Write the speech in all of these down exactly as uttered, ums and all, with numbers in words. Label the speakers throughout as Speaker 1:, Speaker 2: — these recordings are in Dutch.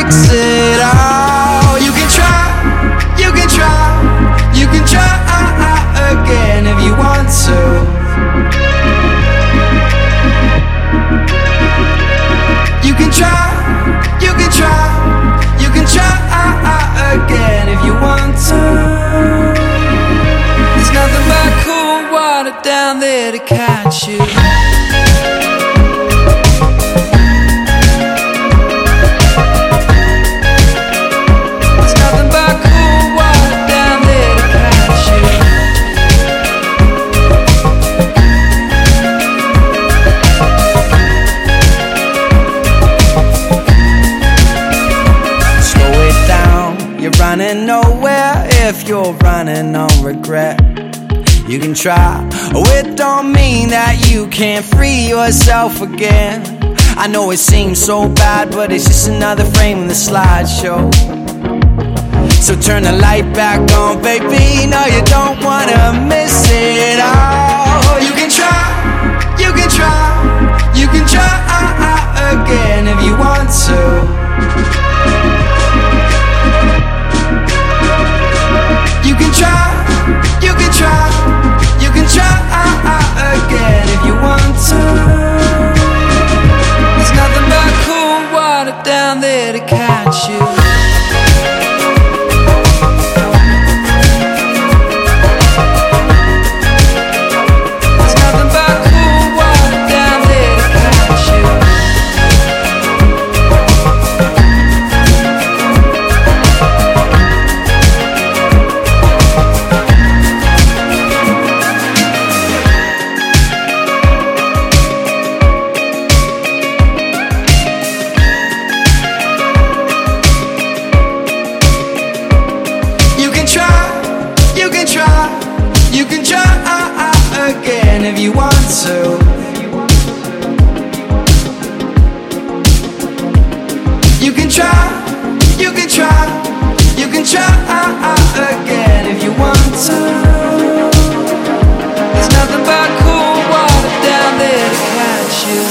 Speaker 1: fix it all. You can try, you can try, you can try again if you want to. You can try, you can try, you can try again if you want to. There's nothing but cool water down there to catch you. There's nothing but cool water down there to catch you. Slow it down, you're running nowhere if you're running on regret. You can try, oh it don't mean that you can't free yourself again. I know it seems so bad, but it's just another frame in the slideshow. So turn the light back on, baby, no you don't wanna miss it all. You can try, you can try, you can try again if you want to. You can try, you can try, you can try again if you want to. There's nothing but cool water down there to catch you. There's nothing but cool water down there to catch you. You can try again if you want to. You can try, you can try, you can try again if you want to. There's nothing but cool water down there to catch you.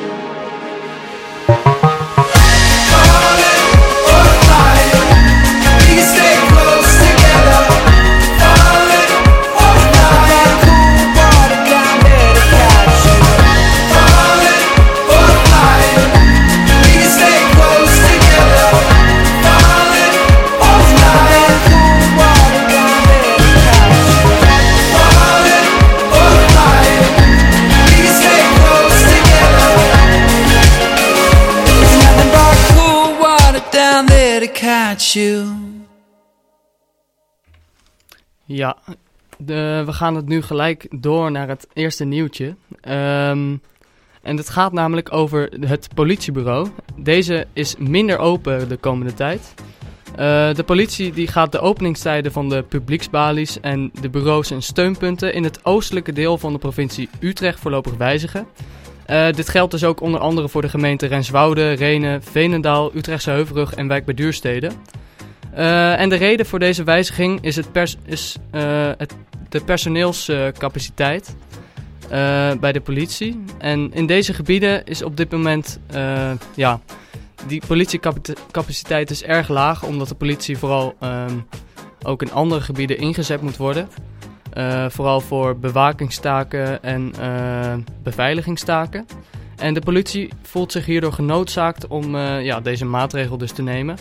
Speaker 2: Ja, de, we gaan het nu gelijk door naar het eerste nieuwtje. Um, en het gaat namelijk over het politiebureau. Deze is minder open de komende tijd. Uh, de politie die gaat de openingstijden van de publieksbalies en de bureaus en steunpunten in het oostelijke deel van de provincie Utrecht voorlopig wijzigen. Uh, dit geldt dus ook onder andere voor de gemeenten Renswoude, Rhenen, Veenendaal, Utrechtse Heuvelrug en Wijk bij Duurstede. Uh, en de reden voor deze wijziging is, het pers- is uh, het, de personeelscapaciteit uh, uh, bij de politie. En in deze gebieden is op dit moment, uh, ja, die politiecapaciteit is erg laag, omdat de politie vooral um, ook in andere gebieden ingezet moet worden. Uh, vooral voor bewakingstaken en uh, beveiligingstaken. En de politie voelt zich hierdoor genoodzaakt om uh, ja, deze maatregel dus te nemen.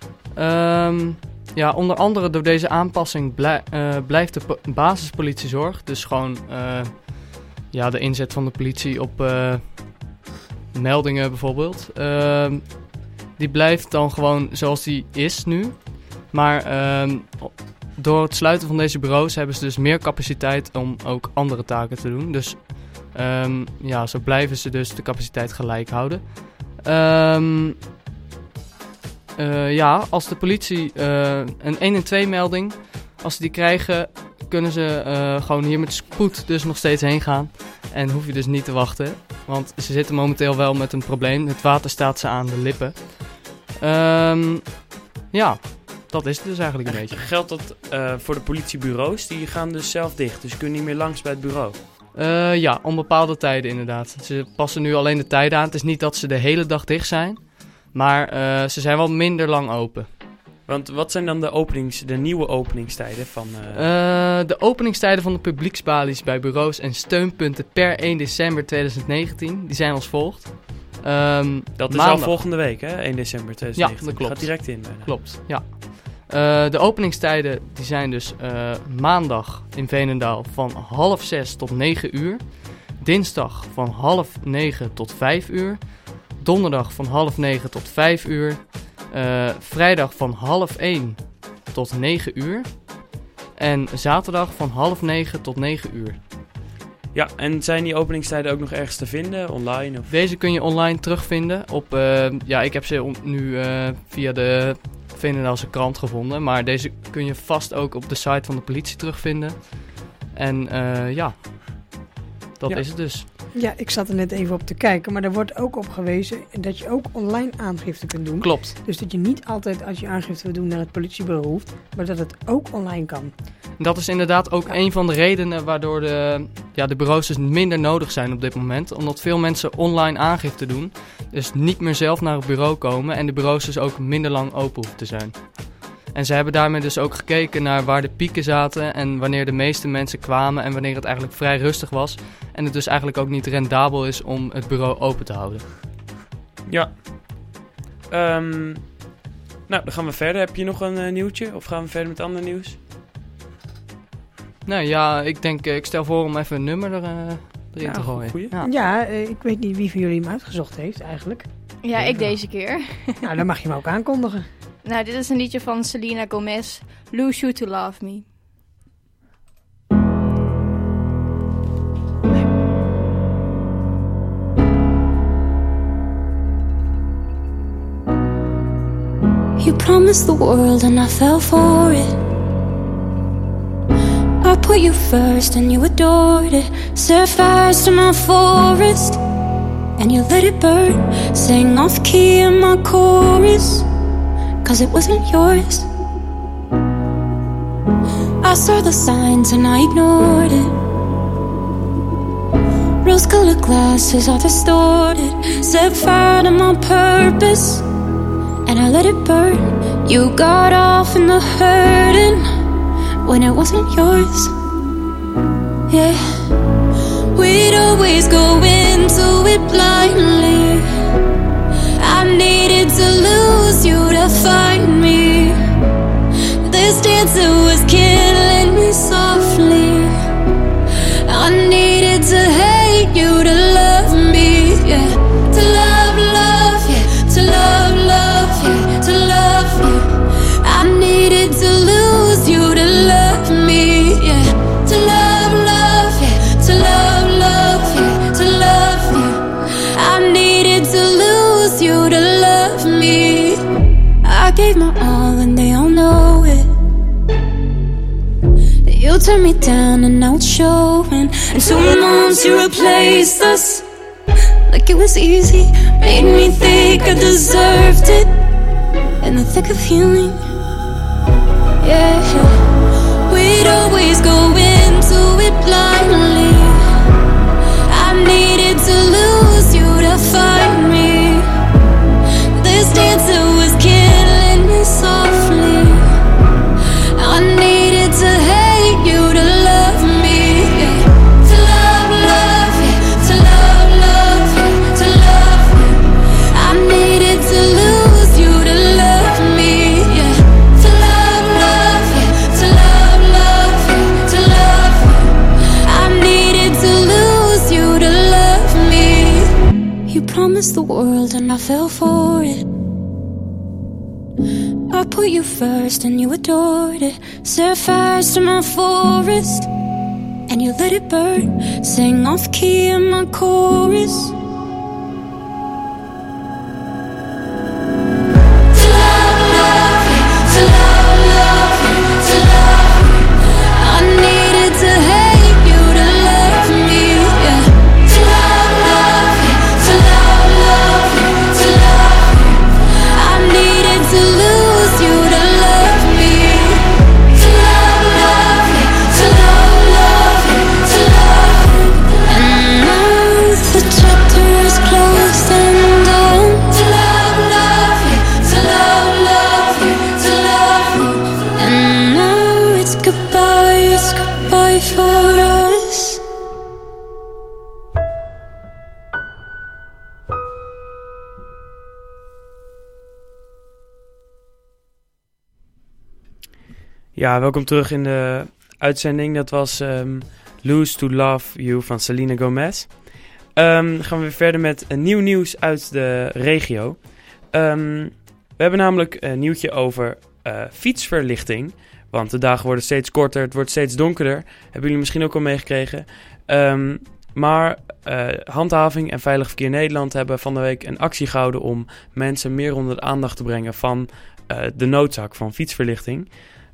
Speaker 2: Um, ja, onder andere door deze aanpassing blij, uh, blijft de po- basispolitiezorg, dus gewoon uh, ja, de inzet van de politie op uh, meldingen bijvoorbeeld, uh, die blijft dan gewoon zoals die is nu. Maar uh, door het sluiten van deze bureaus hebben ze dus meer capaciteit om ook andere taken te doen. Dus um, ja, zo blijven ze dus de capaciteit gelijk houden. Um, Uh, ja, als de politie uh, een een en twee melding, als ze die krijgen, kunnen ze uh, gewoon hier met spoed dus nog steeds heen gaan. En hoef je dus niet te wachten, want ze zitten momenteel wel met een probleem. Het water staat ze aan de lippen. Um, ja, dat is het dus eigenlijk een beetje.
Speaker 3: Geldt dat uh, voor de politiebureaus? Die gaan dus zelf dicht, dus je kunt niet meer langs bij het bureau?
Speaker 2: Uh, ja, om bepaalde tijden inderdaad. Ze passen nu alleen de tijden aan. Het is niet dat ze de hele dag dicht zijn. Maar uh, ze zijn wel minder lang open.
Speaker 3: Want wat zijn dan de, openings, de nieuwe openingstijden van... Uh...
Speaker 2: Uh, de openingstijden van de publieksbalies bij bureaus en steunpunten per één december tweeduizend negentien, die zijn als volgt. Um,
Speaker 3: dat is
Speaker 2: maandag.
Speaker 3: al volgende week, hè? één december tweeduizend negentien.
Speaker 2: Ja, dat klopt.
Speaker 3: Gaat direct in bijna.
Speaker 2: Klopt, ja. Uh, de openingstijden die zijn dus uh, maandag in Veenendaal van half zes tot negen uur. Dinsdag van half negen tot vijf uur. Donderdag van half negen tot vijf uur. Uh, vrijdag van half één tot negen uur. En zaterdag van half negen tot negen uur.
Speaker 3: Ja, en zijn die openingstijden ook nog ergens te vinden, online? Of?
Speaker 2: Deze kun je online terugvinden op... Uh, ja, ik heb ze on- nu uh, via de Veenendaalse krant gevonden. Maar deze kun je vast ook op de site van de politie terugvinden. En uh, ja, dat ja. is het dus.
Speaker 4: Ja, ik zat er net even op te kijken, maar er wordt ook op gewezen dat je ook online aangifte kunt doen.
Speaker 2: Klopt.
Speaker 4: Dus dat je niet altijd als je aangifte wil doen naar het politiebureau hoeft, maar dat het ook online kan.
Speaker 2: Dat is inderdaad ook ja. een van de redenen waardoor de, ja, de bureaus dus minder nodig zijn op dit moment. Omdat veel mensen online aangifte doen, dus niet meer zelf naar het bureau komen en de bureaus dus ook minder lang open hoeven te zijn. En ze hebben daarmee dus ook gekeken naar waar de pieken zaten en wanneer de meeste mensen kwamen en wanneer het eigenlijk vrij rustig was. En het dus eigenlijk ook niet rendabel is om het bureau open te houden.
Speaker 3: Ja. Um, nou, dan gaan we verder. Heb je nog een uh, nieuwtje of gaan we verder met ander nieuws?
Speaker 2: Nou ja, ik denk, ik stel voor om even een nummer er, uh, erin
Speaker 4: ja,
Speaker 2: te gooien.
Speaker 4: Goeie. Ja, ja uh, ik weet niet wie van jullie hem uitgezocht heeft eigenlijk.
Speaker 5: Ja, ik deze keer.
Speaker 4: Nou, dan mag je hem ook aankondigen.
Speaker 5: Nou, dit is een liedje van Selena Gomez, Lose You to Love Me.
Speaker 6: You promised the world and I fell for it. I put you first and you adored it. Set fires to my forest and you let it burn. Sang off key in my chorus, 'cause it wasn't yours. I saw the signs and I ignored it. Rose-colored glasses are distorted. Set fire to my purpose and I let it burn. You got off in the hurting when it wasn't yours. Yeah, we'd always go into it blindly. I needed to lose you to find me. This dancer was killing me softly. I needed to hate you to love me, yeah. To love, love, yeah. To love, love, yeah. To love you. I needed to lose you to love me, yeah. To love, love, yeah. To love, love, yeah. To love you. I needed to lose you to love me. I gave my all and they all know it. You turned me down and now it's showing. And two months you replaced us like it was easy. Made me think I deserved it in the thick of healing. Yeah, we'd always go into it blindly. I needed to lose you to find me. This dancer was killing me softly. I needed to hate you to love me, yeah. To love, love, yeah. To love, love, yeah. To love you. I needed to lose you to love me, yeah. To love, love, yeah. To love, love, yeah. To love you. I needed to lose you to love me. You promised the world and I fell for it. I put you first and you adored it. Set fires to my forest and you let it burn. Sang off key in my chorus. To love, love, yeah. To love, love, yeah. To love you. I needed to hate you to love me, yeah. To love, love, yeah. To love, love, yeah. To love you. I needed to lose you to love me. To love, love, yeah. To love, love, yeah. To love you. And now the chapter
Speaker 3: Ja, welkom terug in de uitzending. Dat was um, Lose to Love You van Selena Gomez. Um, dan gaan we weer verder met een nieuw nieuws uit de regio. Um, we hebben namelijk een nieuwtje over uh, fietsverlichting. Want de dagen worden steeds korter, het wordt steeds donkerder. Hebben jullie misschien ook al meegekregen. Um, maar uh, Handhaving en Veilig Verkeer Nederland hebben van de week een actie gehouden om mensen meer onder de aandacht te brengen van uh, de noodzaak van fietsverlichting.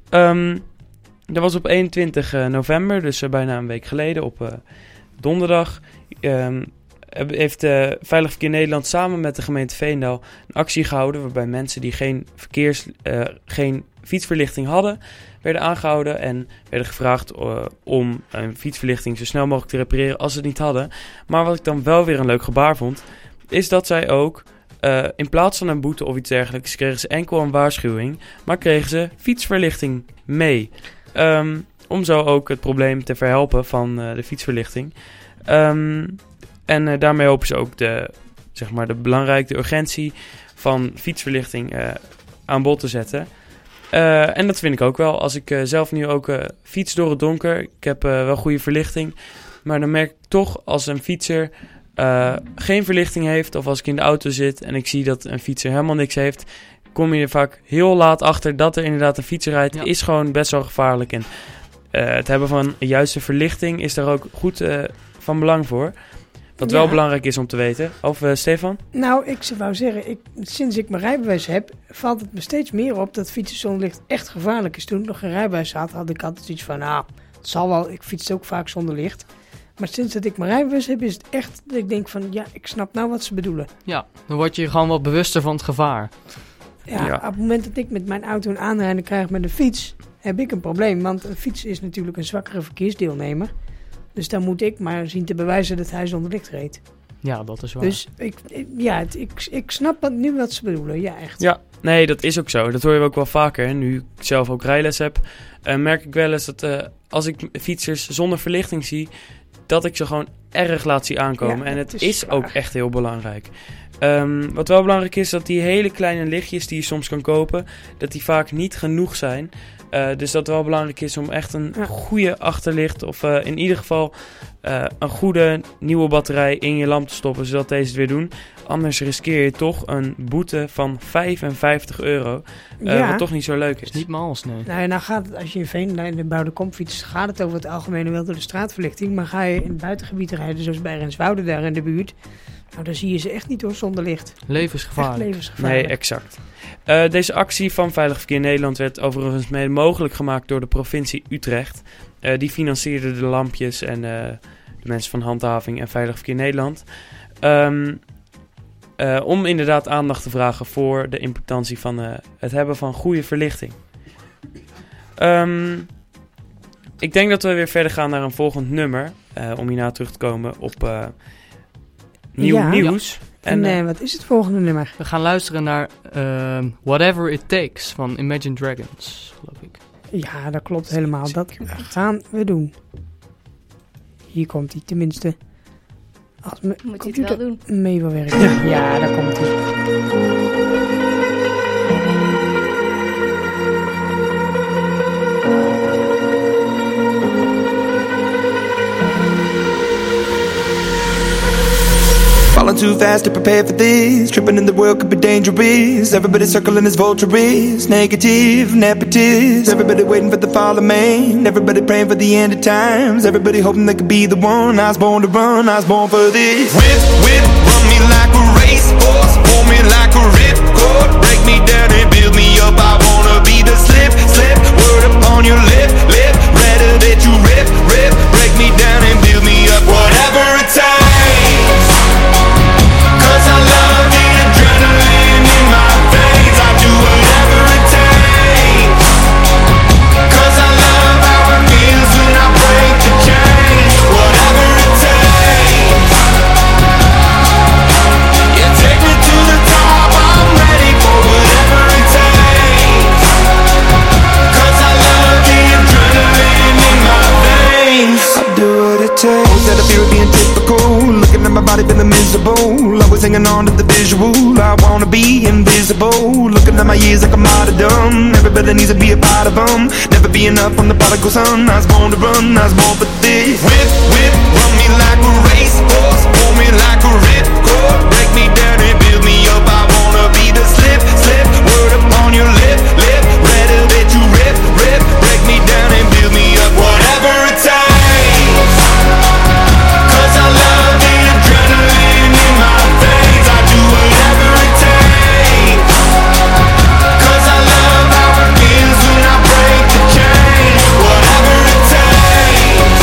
Speaker 3: Um, dat was op eenentwintig november, dus uh, bijna een week geleden, op uh, donderdag. Um, heeft uh, Veilig Verkeer Nederland samen met de gemeente Veenendaal een actie gehouden waarbij mensen die geen, verkeers, uh, geen fietsverlichting hadden, werden aangehouden en werden gevraagd uh, om een fietsverlichting zo snel mogelijk te repareren als ze het niet hadden. Maar wat ik dan wel weer een leuk gebaar vond, is dat zij ook uh, in plaats van een boete of iets dergelijks, kregen ze enkel een waarschuwing, maar kregen ze fietsverlichting mee. Um, om zo ook het probleem te verhelpen van uh, de fietsverlichting. Um, en uh, daarmee hopen ze ook de, zeg maar, de belangrijke urgentie van fietsverlichting uh, aan bod te zetten. Uh, en dat vind ik ook wel. Als ik uh, zelf nu ook uh, fiets door het donker, ik heb uh, wel goede verlichting, maar dan merk ik toch als een fietser uh, geen verlichting heeft, of als ik in de auto zit en ik zie dat een fietser helemaal niks heeft, kom je er vaak heel laat achter dat er inderdaad een fietser rijdt. Ja. Is gewoon best wel gevaarlijk. En uh, het hebben van een juiste verlichting is daar ook goed uh, van belang voor. Wat ja. wel belangrijk is om te weten. Of uh, Stefan?
Speaker 4: Nou, ik wou zeggen, ik, sinds ik mijn rijbewijs heb, valt het me steeds meer op dat fietsen zonder licht echt gevaarlijk is. Toen ik nog geen rijbewijs had, had ik altijd iets van, nou, het zal wel, ik fiets ook vaak zonder licht. Maar sinds dat ik mijn rijbewijs heb, is het echt dat ik denk van, ja, ik snap nou wat ze bedoelen.
Speaker 2: Ja, dan word je gewoon wat bewuster van het gevaar.
Speaker 4: Ja, ja. Op het moment dat ik met mijn auto een aanrijding krijg met een fiets, heb ik een probleem. Want een fiets is natuurlijk een zwakkere verkeersdeelnemer. Dus dan moet ik maar zien te bewijzen dat hij zonder licht reed.
Speaker 2: Ja, dat is waar.
Speaker 4: Dus ik, ik, ja, het, ik, ik snap wat, nu wat ze bedoelen. Ja, echt.
Speaker 3: Ja, nee, dat is ook zo. Dat hoor je ook wel vaker. Nu ik zelf ook rijles heb, uh, merk ik wel eens dat uh, als ik fietsers zonder verlichting zie, dat ik ze gewoon erg laat zien aankomen. Ja, en het, het is, is ook echt heel belangrijk. Um, wat wel belangrijk is, dat die hele kleine lichtjes die je soms kan kopen, dat die vaak niet genoeg zijn. Uh, dus dat het wel belangrijk is om echt een ja. goede achterlicht of uh, in ieder geval uh, een goede nieuwe batterij in je lamp te stoppen, zodat deze het weer doen. Anders riskeer je toch een boete van vijfenvijftig euro, uh, ja. wat toch niet zo leuk is.
Speaker 2: Dat is niet mals, nee.
Speaker 4: Nou, nou gaat het, als je in Veen in de Bouwde Kom fietst, gaat het over het algemeen wel door de straatverlichting. Maar ga je in het buitengebied rijden, zoals bij Renswoude daar in de buurt, nou, dan zie je ze echt niet door zonder licht.
Speaker 2: Levensgevaarlijk.
Speaker 4: Echt levensgevaarlijk.
Speaker 3: Nee, exact. Uh, deze actie van Veilig Verkeer Nederland werd overigens mede mogelijk gemaakt door de provincie Utrecht. Uh, die financierde de lampjes en uh, de mensen van Handhaving en Veilig Verkeer Nederland. Um, uh, om inderdaad aandacht te vragen voor de importantie van uh, het hebben van goede verlichting. Um, ik denk dat we weer verder gaan naar een volgend nummer. Uh, om hierna terug te komen op uh, nieuw ja. nieuws.
Speaker 4: En, en uh, wat is het volgende nummer?
Speaker 2: We gaan luisteren naar uh, Whatever It Takes van Imagine Dragons, geloof ik.
Speaker 4: Ja, dat klopt helemaal. Dat gaan we doen. Hier komt hij, tenminste. Als mijn
Speaker 5: Moet je het wel doen?
Speaker 4: Mee wil werken. Ja, ja, daar komt hij.
Speaker 7: Falling too fast to prepare for this. Tripping in the world could be dangerous. Everybody circling as vultures. Negative, nepotist. Everybody waiting for the fall of man. Everybody praying for the end of times. Everybody hoping they could be the one. I was born to run, I was born for this. Whip, whip, run me like a racehorse. Pull me like a ripcord. Break me down and build me up. I wanna be the slip, slip. Word upon your lip, lip. Rather that you rip, rip. Break me down and build me up. Whatever it takes. I love the adrenaline in my veins. I do whatever it takes. Cause I love how it feels when I break the chains. Whatever it takes. always hanging on to the visual. I wanna be invisible, looking at my years like a martyrdom. Everybody needs to be a part of them. Never be enough from the prodigal son. I was born to run, I was born for this. Whip, whip, run me like a racehorse, pull me like a ripcord, break me down and build me up. I wanna be the slip, slip, word upon your lip, lip, ready that you rip, rip, break me down and build me up. Whatever it takes, 'cause I love the adrenaline in my veins. I do whatever it takes, 'cause I love how it feels when I break the chain. Whatever it takes,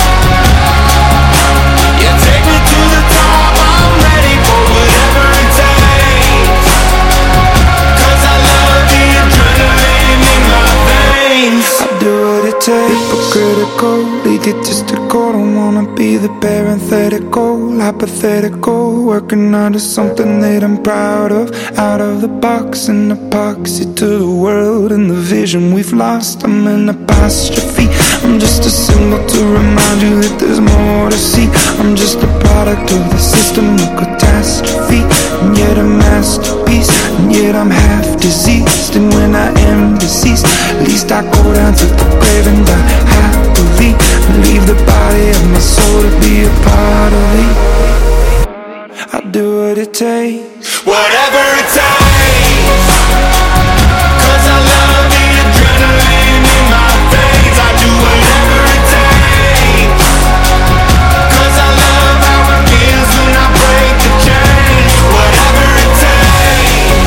Speaker 7: yeah, take me to the top. I'm ready for whatever it takes, 'cause I love the adrenaline in my veins. I do what it takes, but critical, egotistical. Don't wanna be the parenthetical, hypothetical, working out of something that I'm proud of. Out of the box, an epoxy to the world and the vision we've lost. I'm an apostrophe, I'm just a symbol to remind you that there's more to see. I'm just a product of the system of catastrophe, and yet a masterpiece, and yet I'm half diseased. And when I am deceased, at least I go down to the grave and die happily, and leave the body of my soul to be a part of me. I do what it takes, whatever it takes, 'cause I love the adrenaline in my veins. I do whatever it takes, 'cause I love how it feels when I break the chain. Whatever it takes,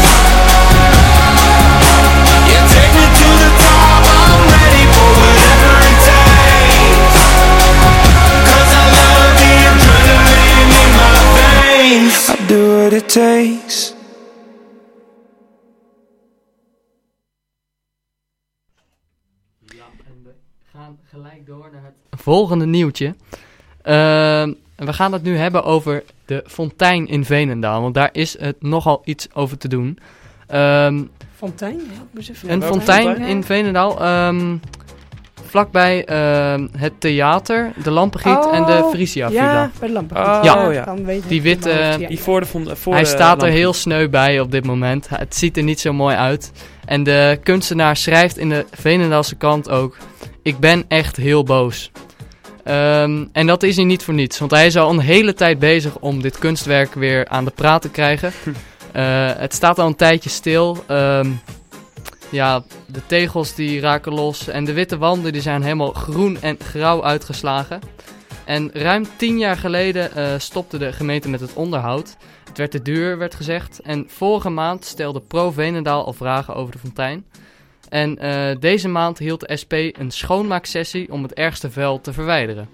Speaker 7: yeah, take me to the top. I'm ready for whatever it takes, 'cause I love the adrenaline in my veins. I do what it takes.
Speaker 2: We gaan gelijk door naar het volgende nieuwtje. Uh, we gaan het nu hebben over de fontein in Veenendaal, want daar is het nogal iets over te doen. Um,
Speaker 4: Fontein? Help me eens even.
Speaker 2: een
Speaker 3: welke
Speaker 2: fontein
Speaker 3: fontein?
Speaker 2: in Veenendaal, um, vlakbij uh, het theater, de Lampengiet en de Frisia Villa.
Speaker 4: Ja, bij de lampen.
Speaker 3: Oh,
Speaker 2: Ja.
Speaker 3: ja.
Speaker 4: Dan weet ik
Speaker 2: Die
Speaker 4: het
Speaker 2: witte,
Speaker 4: in mijn hoofd, ja.
Speaker 3: Die voor de vond, voor
Speaker 2: Hij
Speaker 3: de
Speaker 2: staat er
Speaker 3: lamp.
Speaker 2: heel sneu bij op dit moment. Het ziet er niet zo mooi uit. En de kunstenaar schrijft in de Veenendaalse kant ook: ik ben echt heel boos. Um, en dat is hij niet voor niets, want hij is al een hele tijd bezig om dit kunstwerk weer aan de praat te krijgen. Uh, het staat al een tijdje stil. Um, ja, de tegels die raken los en de witte wanden die zijn helemaal groen en grauw uitgeslagen. En ruim tien jaar geleden uh, stopte de gemeente met het onderhoud. Het werd te duur, werd gezegd. En vorige maand stelde Pro Veenendaal al vragen over de fontein. En uh, deze maand hield de S P een schoonmaaksessie om het ergste vuil te verwijderen.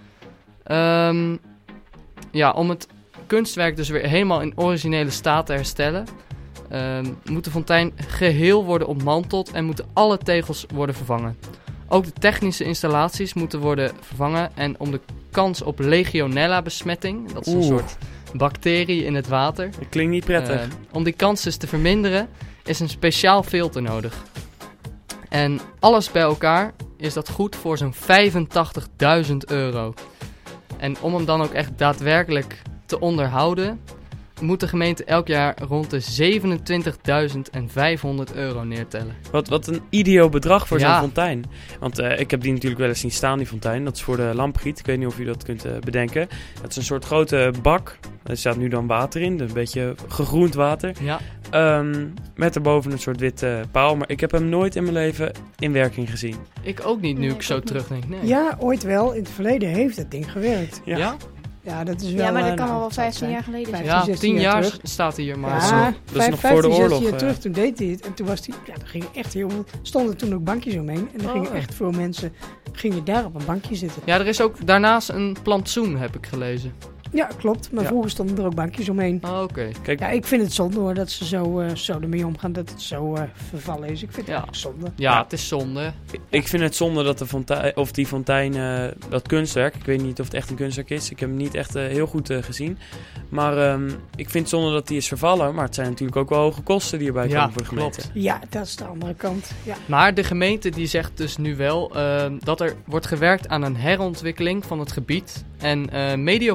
Speaker 2: Um, ja, om het kunstwerk dus weer helemaal in originele staat te herstellen, um, moet de fontein geheel worden ontmanteld en moeten alle tegels worden vervangen. Ook de technische installaties moeten worden vervangen. En om de kans op Legionella-besmetting, dat is een
Speaker 3: Oeh.
Speaker 2: soort bacterie in het water,
Speaker 3: Dat klinkt niet prettig.
Speaker 2: uh, om die kans dus te verminderen, is een speciaal filter nodig. En alles bij elkaar is dat goed voor zo'n vijfentachtigduizend euro. En om hem dan ook echt daadwerkelijk te onderhouden, moet de gemeente elk jaar rond de zevenentwintigduizend vijfhonderd euro neertellen.
Speaker 3: Wat, wat een idioot bedrag voor
Speaker 2: Ja.
Speaker 3: zo'n fontein. Want uh, ik heb die natuurlijk wel eens zien staan, die fontein. Dat is voor de Lampengiet. Ik weet niet of je dat kunt uh, bedenken. Het is een soort grote bak. Er staat nu dan water in. Een beetje gegroend water.
Speaker 2: Ja,
Speaker 3: Um, met erboven een soort witte paal. Maar ik heb hem nooit in mijn leven in werking gezien.
Speaker 2: ik ook niet nu
Speaker 5: Nee,
Speaker 2: ik
Speaker 5: ik
Speaker 2: zo
Speaker 5: ook niet.
Speaker 2: terugdenk. Nee.
Speaker 4: Ja, ooit wel. In het verleden heeft het ding gewerkt.
Speaker 3: Ja.
Speaker 2: Ja?
Speaker 4: Ja, dat is wel...
Speaker 5: Ja, maar dat
Speaker 4: eh,
Speaker 5: kan
Speaker 4: nou,
Speaker 5: al wel
Speaker 4: het zal
Speaker 5: vijftien
Speaker 4: zijn.
Speaker 5: jaar geleden zijn.
Speaker 4: Vijftien,
Speaker 2: Ja,
Speaker 4: zestien
Speaker 2: tien
Speaker 4: jaar
Speaker 2: jaar
Speaker 4: terug.
Speaker 2: staat hij hier, maar...
Speaker 4: Ja,
Speaker 3: dat is nog- dat is
Speaker 4: vijf-
Speaker 3: nog voor de
Speaker 4: vijftien,
Speaker 3: oorlog,
Speaker 4: zestien jaar
Speaker 3: eh.
Speaker 4: terug, toen deed hij het. En toen was hij... Ja, er ging echt heel veel... stonden toen ook bankjes omheen. En er
Speaker 2: Oh.
Speaker 4: gingen echt veel mensen... gingen daar op een bankje zitten.
Speaker 2: Ja, er is ook daarnaast een plantsoen, heb ik gelezen.
Speaker 4: Ja, klopt. Maar
Speaker 3: Ja.
Speaker 4: vroeger stonden er ook bankjes omheen.
Speaker 2: Oh, oké.
Speaker 3: Kijk,
Speaker 4: Ja, ik vind het zonde hoor, dat ze zo, eh, zo ermee omgaan, dat het zo eh, vervallen is. Ik vind het
Speaker 2: Ja.
Speaker 4: eigenlijk zonde.
Speaker 2: Ja,
Speaker 3: Ja.
Speaker 2: het is zonde.
Speaker 3: ik vind het zonde dat de fontein, of die fontein, uh, dat kunstwerk, ik weet niet of het echt een kunstwerk is. Ik heb hem niet echt uh, heel goed uh, gezien. Maar um, ik vind het zonde dat die is vervallen. Maar het zijn natuurlijk ook wel hoge kosten die erbij
Speaker 2: Ja,
Speaker 3: komen voor de gemeente.
Speaker 2: klopt.
Speaker 4: Ja, dat is de andere kant. Ja.
Speaker 2: Maar de gemeente die zegt dus nu wel uh, dat er wordt gewerkt aan een herontwikkeling van het gebied. En uh, medio volgend jaar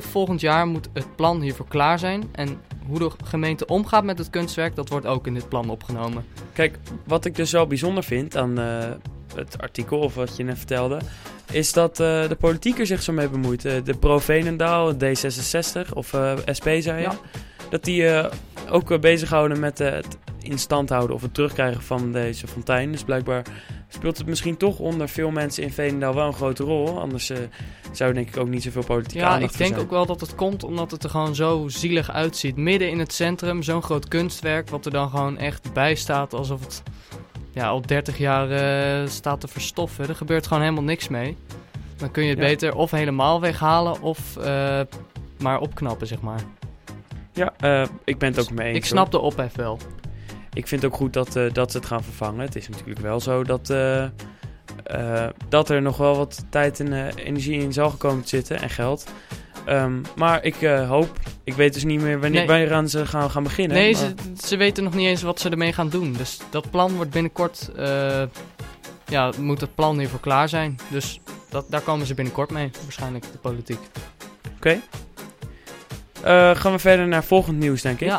Speaker 2: jaar moet het plan hiervoor klaar zijn. En hoe de gemeente omgaat met het kunstwerk, dat wordt ook in dit plan opgenomen.
Speaker 3: Kijk, wat ik dus wel bijzonder vind aan uh, het artikel, of wat je net vertelde, is dat uh, de politiek er zich zo mee bemoeit. Uh, de Pro-Veenendaal, D zesenzestig of uh, S P zei je,
Speaker 2: Ja.
Speaker 3: dat die uh, ook uh, bezighouden met uh, het in stand houden of het terugkrijgen van deze fontein. Dus blijkbaar speelt het misschien toch onder veel mensen in Veenendaal wel een grote rol. Anders uh, zou denk ik ook niet zoveel politieke
Speaker 2: Ja,
Speaker 3: aandacht
Speaker 2: ik denk
Speaker 3: voor
Speaker 2: ook wel dat het komt omdat het er gewoon zo zielig uitziet. Midden in het centrum, zo'n groot kunstwerk, wat er dan gewoon echt bij staat alsof het ja, al dertig jaar uh, staat te verstoffen. Er gebeurt gewoon helemaal niks mee. Dan kun je het
Speaker 3: Ja.
Speaker 2: beter of helemaal weghalen of uh, maar opknappen, zeg maar.
Speaker 3: Ja, uh, ik ben het ook mee eens.
Speaker 2: Ik snap de ophef wel.
Speaker 3: Ik vind het ook goed dat, uh, dat ze het gaan vervangen. Het is natuurlijk wel zo dat, uh, uh, dat er nog wel wat tijd en uh, energie in zal gekomen te zitten en geld. Um, maar ik uh, hoop, ik weet dus niet meer wanneer,
Speaker 2: Nee.
Speaker 3: wanneer aan ze gaan, gaan beginnen.
Speaker 2: Nee,
Speaker 3: maar...
Speaker 2: ze, ze weten nog niet eens wat ze ermee gaan doen. Dus dat plan wordt binnenkort, uh, ja, moet het plan hiervoor klaar zijn. Dus dat, daar komen ze binnenkort mee, waarschijnlijk de politiek.
Speaker 3: Oké. Okay. Uh, gaan we verder naar volgend nieuws, denk ik.
Speaker 2: Ja.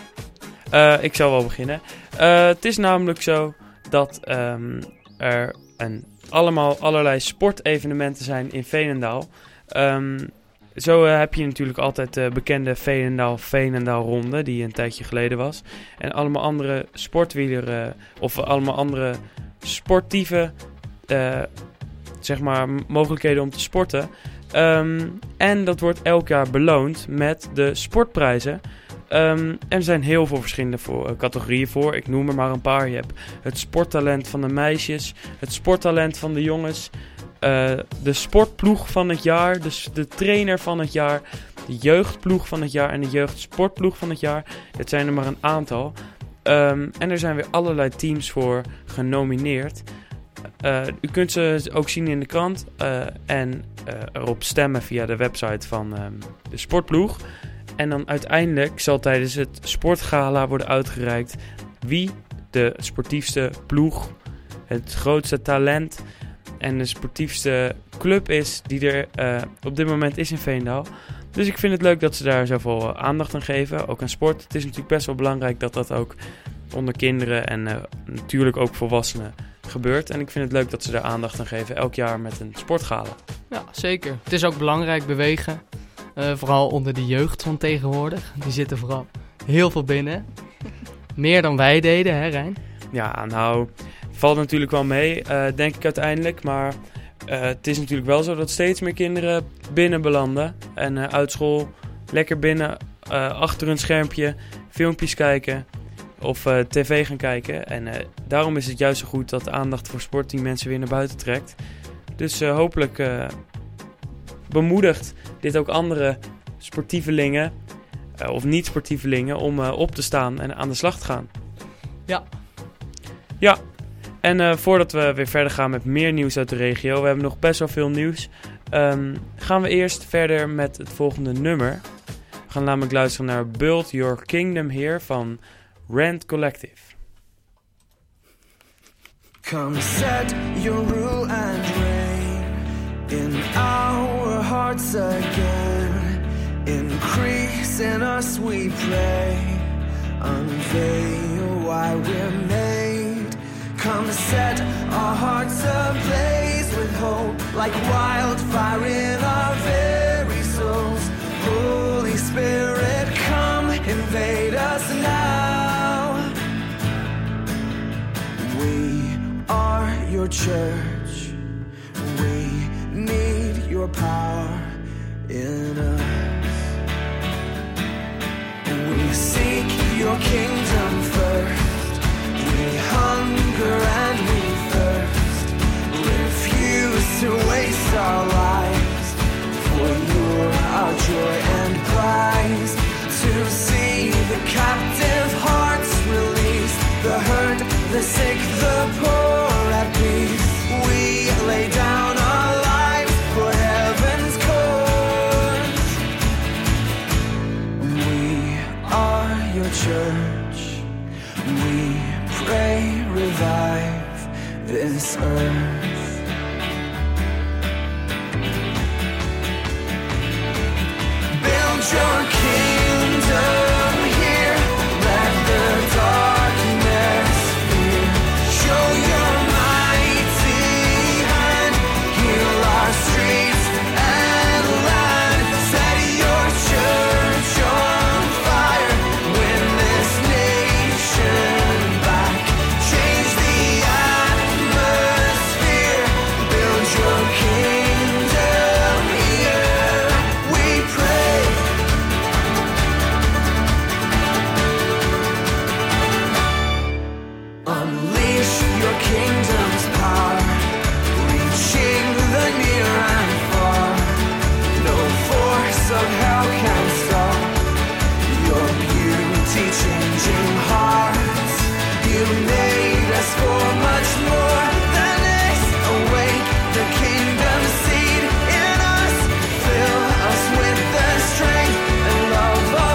Speaker 3: Uh, ik zal wel beginnen. Uh, het is namelijk zo dat um, er een, allemaal allerlei sportevenementen zijn in Veenendaal. Um, zo uh, heb je natuurlijk altijd de bekende Veenendaal-Veenendaal-ronde, die een tijdje geleden was. En allemaal andere sportwieler, uh, of allemaal andere sportieve uh, zeg maar, mogelijkheden om te sporten. Um, en dat wordt elk jaar beloond met de sportprijzen. Um, er zijn heel veel verschillende voor, uh, categorieën voor. Ik noem er maar een paar. Je hebt het sporttalent van de meisjes, het sporttalent van de jongens, uh, de sportploeg van het jaar, dus de trainer van het jaar, de jeugdploeg van het jaar en de jeugdsportploeg van het jaar. Dat zijn er maar een aantal. Um, en er zijn weer allerlei teams voor genomineerd. Uh, u kunt ze ook zien in de krant uh, en uh, erop stemmen via de website van um, de sportploeg. En dan uiteindelijk zal tijdens het sportgala worden uitgereikt wie de sportiefste ploeg, het grootste talent en de sportiefste club is die er uh, op dit moment is in Veenendaal. Dus ik vind het leuk dat ze daar zoveel aandacht aan geven, ook aan sport. Het is natuurlijk best wel belangrijk dat dat ook onder kinderen en uh, natuurlijk ook volwassenen gebeurt. En ik vind het leuk dat ze daar aandacht aan geven, elk jaar met een sportgala.
Speaker 2: Ja, zeker. Het is ook belangrijk bewegen. Uh, vooral onder de jeugd van tegenwoordig. Die zitten vooral heel veel binnen. Meer dan wij deden, hè Rijn?
Speaker 3: Ja, nou, valt natuurlijk wel mee, uh, denk ik uiteindelijk. Maar uh, het is natuurlijk wel zo dat steeds meer kinderen binnen belanden. En uh, uit school lekker binnen, uh, achter een schermpje, filmpjes kijken of uh, tv gaan kijken. En uh, daarom is het juist zo goed dat de aandacht voor sport die mensen weer naar buiten trekt. Dus uh, hopelijk uh, bemoedigt dit ook andere sportievelingen, uh, of niet-sportievelingen, om uh, op te staan en aan de slag te gaan.
Speaker 2: Ja.
Speaker 3: Ja, en uh, voordat we weer verder gaan met meer nieuws uit de regio, we hebben nog best wel veel nieuws, um, gaan we eerst verder met het volgende nummer. We gaan namelijk luisteren naar Build Your Kingdom Here van Rand Collective.
Speaker 1: Come set your rule and reign in our hearts again. Increase in us, we pray. Unveil why we're made. Come set our hearts ablaze with hope, like wildfire in our very souls. Holy Spirit, come invade us now. We are your church. We need your power in us. We seek your kingdom first. We hunger and we thirst. Refuse to waste our lives. For you're our joy and prize. To see the captive hearts released, the hurt, the sick, the poor at peace. We lay down our lives for heaven's cause. We are your church. We pray, revive this earth. Build Build your kingdom here. Let the darkness fear. Show your mighty hand. Heal our streets and land. Set your church on fire. Win this nation back. Change the atmosphere. Build your kingdom here. We pray. Unleash your kingdom's power, reaching the near and far. No force of hell can stop your beauty changing hearts. You made us for much more than this. Awake the kingdom seed in us. Fill us with the strength and love of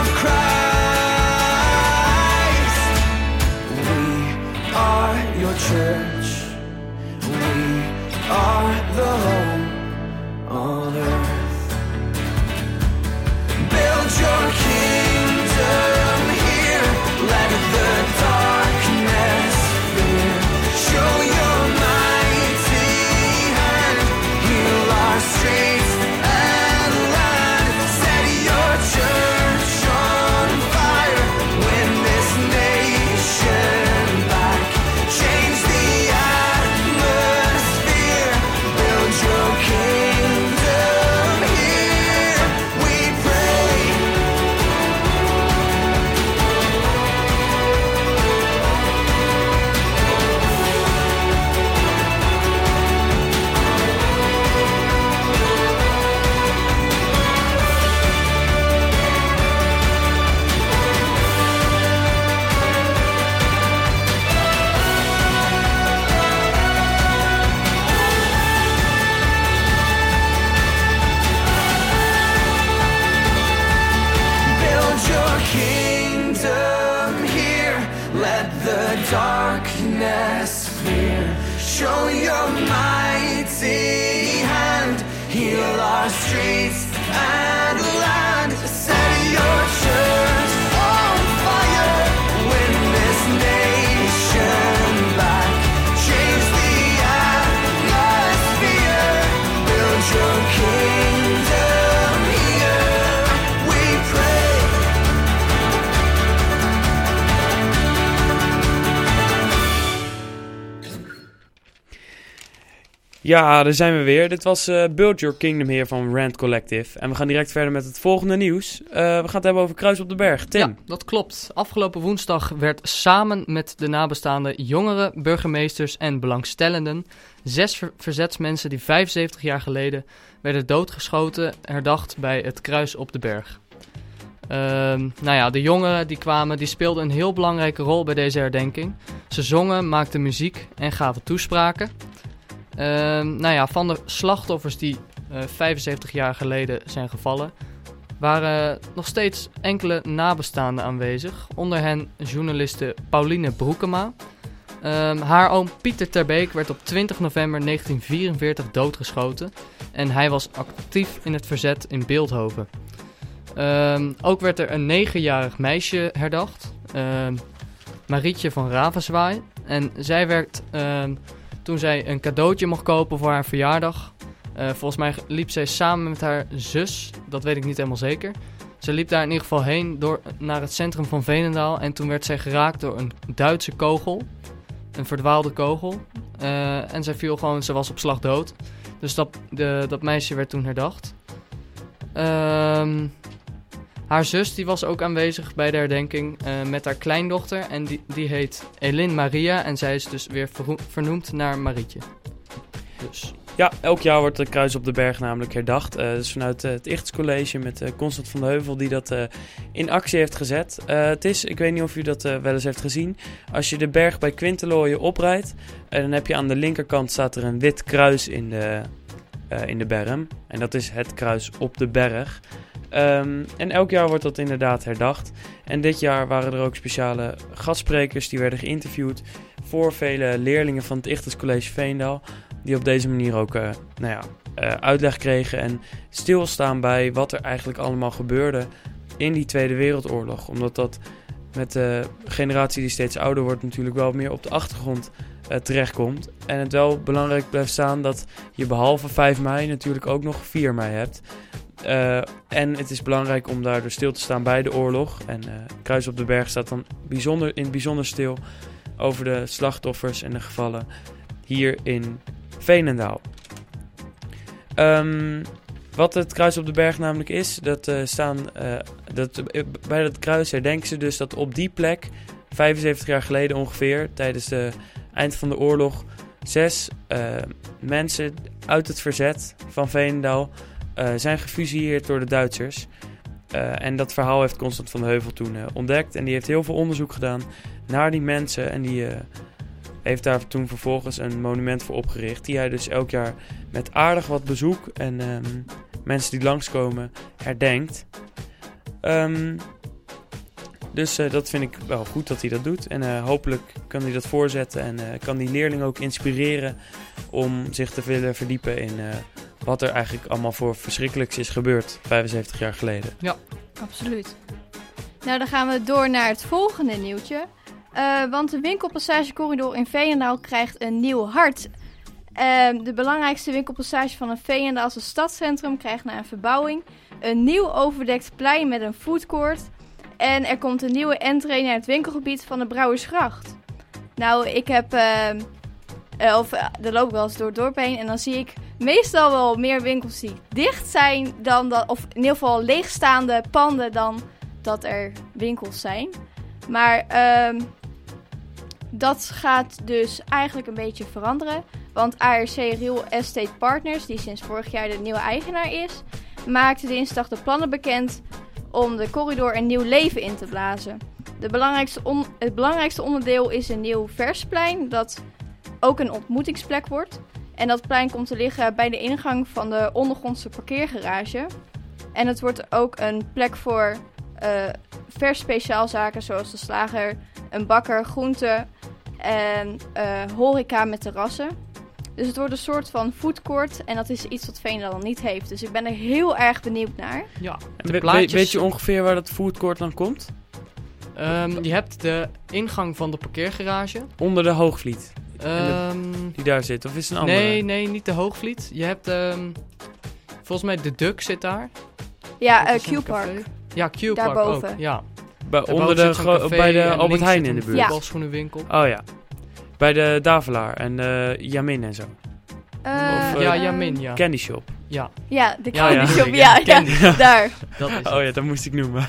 Speaker 1: Christ. We are your church. We are the home on earth. Build your kingdom here. Let the darkness fear. Show your mighty hand. Heal our streets and land. Set your church on fire. Win this nation back. Change the atmosphere. Build your kingdom here. We pray. Build your kingdom here. Let the darkness fear. Show your mighty hand. Heal our streets and land. Set your church on fire. Win this nation back. Change the atmosphere. Build your kingdom here. We pray.
Speaker 3: Ja, daar zijn we weer. Dit was eh, Build Your Kingdom Here van Rand Collective. En we gaan direct verder met het volgende nieuws. Eh, we gaan het hebben over Kruis op de Berg. Tim.
Speaker 2: Ja, dat klopt. Afgelopen woensdag werd samen met de nabestaanden, jongeren, burgemeesters en belangstellenden zes ver- verzetsmensen die vijfenzeventig jaar geleden werden doodgeschoten herdacht bij het Kruis op de Berg. Ehm, nou ja, de jongeren die kwamen, die speelden een heel belangrijke rol bij deze herdenking. Ze zongen, maakten muziek en gaven toespraken. Ehm, nou ja, van de slachtoffers die uh, vijfenzeventig jaar geleden zijn gevallen, waren nog steeds enkele nabestaanden aanwezig. Onder hen journaliste Pauline Broekema. Um, haar oom Pieter Terbeek werd op twintig november negentien vierenveertig doodgeschoten. En hij was actief in het verzet in Beeldhoven. Um, ook werd er een negenjarig meisje herdacht. Um, Marietje van Ravenzwaai. En zij werd, um, toen zij een cadeautje mocht kopen voor haar verjaardag. Uh, volgens mij liep zij samen met haar zus. Dat weet ik niet helemaal zeker. Ze liep daar in ieder geval heen door, naar het centrum van Veenendaal. En toen werd zij geraakt door een Duitse kogel. Een verdwaalde kogel. Uh, en zij viel gewoon, ze was op slag dood. Dus dat, de, dat meisje werd toen herdacht. Um, haar zus die was ook aanwezig bij de herdenking uh, met haar kleindochter. En die, die heet Elin Maria. En zij is dus weer verro- vernoemd naar Marietje. Dus...
Speaker 3: Ja, elk jaar wordt de Kruis op de Berg namelijk herdacht. Uh, dus vanuit uh, het Ichthys College met uh, Constant van de Heuvel die dat uh, in actie heeft gezet. Uh, het is, ik weet niet of u dat uh, wel eens heeft gezien. Als je de berg bij Quintelooien oprijdt, uh, dan heb je aan de linkerkant staat er een wit kruis in de, uh, in de berm. En dat is het Kruis op de Berg. Um, en elk jaar wordt dat inderdaad herdacht. En dit jaar waren er ook speciale gastsprekers die werden geïnterviewd voor vele leerlingen van het Ichthys College Veendaal. Die op deze manier ook uh, nou ja, uh, uitleg kregen en stilstaan bij wat er eigenlijk allemaal gebeurde in die Tweede Wereldoorlog. Omdat dat met de generatie die steeds ouder wordt natuurlijk wel meer op de achtergrond uh, terechtkomt. En het wel belangrijk blijft staan dat je behalve vijf mei natuurlijk ook nog vier mei hebt. Uh, en het is belangrijk om daardoor stil te staan bij de oorlog. En uh, Kruis op de Berg staat dan bijzonder, in het bijzonder stil over de slachtoffers en de gevallen hier in Veenendaal. Um, wat het Kruis op de Berg namelijk is, dat uh, staan, uh, dat, uh, bij dat kruis herdenken ze dus dat op die plek, vijfenzeventig jaar geleden ongeveer, tijdens het eind van de oorlog, zes uh, mensen uit het verzet van Veenendaal uh, zijn gefusilleerd door de Duitsers. Uh, en dat verhaal heeft Constant van de Heuvel toen uh, ontdekt. En die heeft heel veel onderzoek gedaan naar die mensen. En die uh, heeft daar toen vervolgens een monument voor opgericht. Die hij dus elk jaar met aardig wat bezoek en um, mensen die langskomen herdenkt. Um, dus uh, dat vind ik wel goed dat hij dat doet. En uh, hopelijk kan hij dat voorzetten. En uh, kan die leerling ook inspireren om zich te willen verdiepen in uh, wat er eigenlijk allemaal voor verschrikkelijks is gebeurd vijfenzeventig jaar geleden.
Speaker 2: Ja,
Speaker 5: absoluut. Nou, dan gaan we door naar het volgende nieuwtje. Uh, want de winkelpassagecorridor in Veenendaal krijgt een nieuw hart. Uh, de belangrijkste winkelpassage van een Veenendaalse stadscentrum krijgt na een verbouwing een nieuw overdekt plein met een foodcourt. En er komt een nieuwe entree naar het winkelgebied van de Brouwersgracht. Nou, ik heb... Uh, uh, of uh, daar loop ik wel eens door het dorp heen en dan zie ik meestal wel meer winkels die dicht zijn dan dat, of in ieder geval leegstaande panden dan dat er winkels zijn. Maar uh, dat gaat dus eigenlijk een beetje veranderen. Want A R C Real Estate Partners, die sinds vorig jaar de nieuwe eigenaar is, maakte dinsdag de plannen bekend om de corridor een nieuw leven in te blazen. De belangrijkste on- het belangrijkste onderdeel is een nieuw Versplein, dat ook een ontmoetingsplek wordt. En dat plein komt te liggen bij de ingang van de ondergrondse parkeergarage. En het wordt ook een plek voor uh, vers speciaalzaken zoals de slager, een bakker, groenten en uh, horeca met terrassen. Dus het wordt een soort van foodcourt en dat is iets wat Veenendaal niet heeft. Dus ik ben er heel erg benieuwd naar.
Speaker 2: Ja,
Speaker 3: de we, plaatjes... Weet je ongeveer waar dat foodcourt dan komt?
Speaker 2: Um, je hebt de ingang van de parkeergarage.
Speaker 3: Onder de Hoogvliet.
Speaker 2: Um,
Speaker 3: de, die daar zit, of is het een andere?
Speaker 2: Nee, nee, niet de Hoogvliet. Je hebt, um, volgens mij de Duck zit daar.
Speaker 5: Ja, uh, Q-Park.
Speaker 2: Ja, Q-Park
Speaker 5: daarboven.
Speaker 2: ook, ja.
Speaker 3: Bij, onder de gro- bij de Albert Heijn in de buurt.
Speaker 2: Ja. Balschoenenwinkel.
Speaker 3: Oh ja. Bij de Davelaar en uh, Jamin en zo.
Speaker 5: Uh,
Speaker 3: of, uh,
Speaker 2: ja, Jamin, ja.
Speaker 3: Candy Shop.
Speaker 2: Ja.
Speaker 5: Ja, de Candy
Speaker 3: ja, ja.
Speaker 5: Shop, ja, ja, ja, daar.
Speaker 2: Dat is
Speaker 3: oh ja, dat moest ik noemen.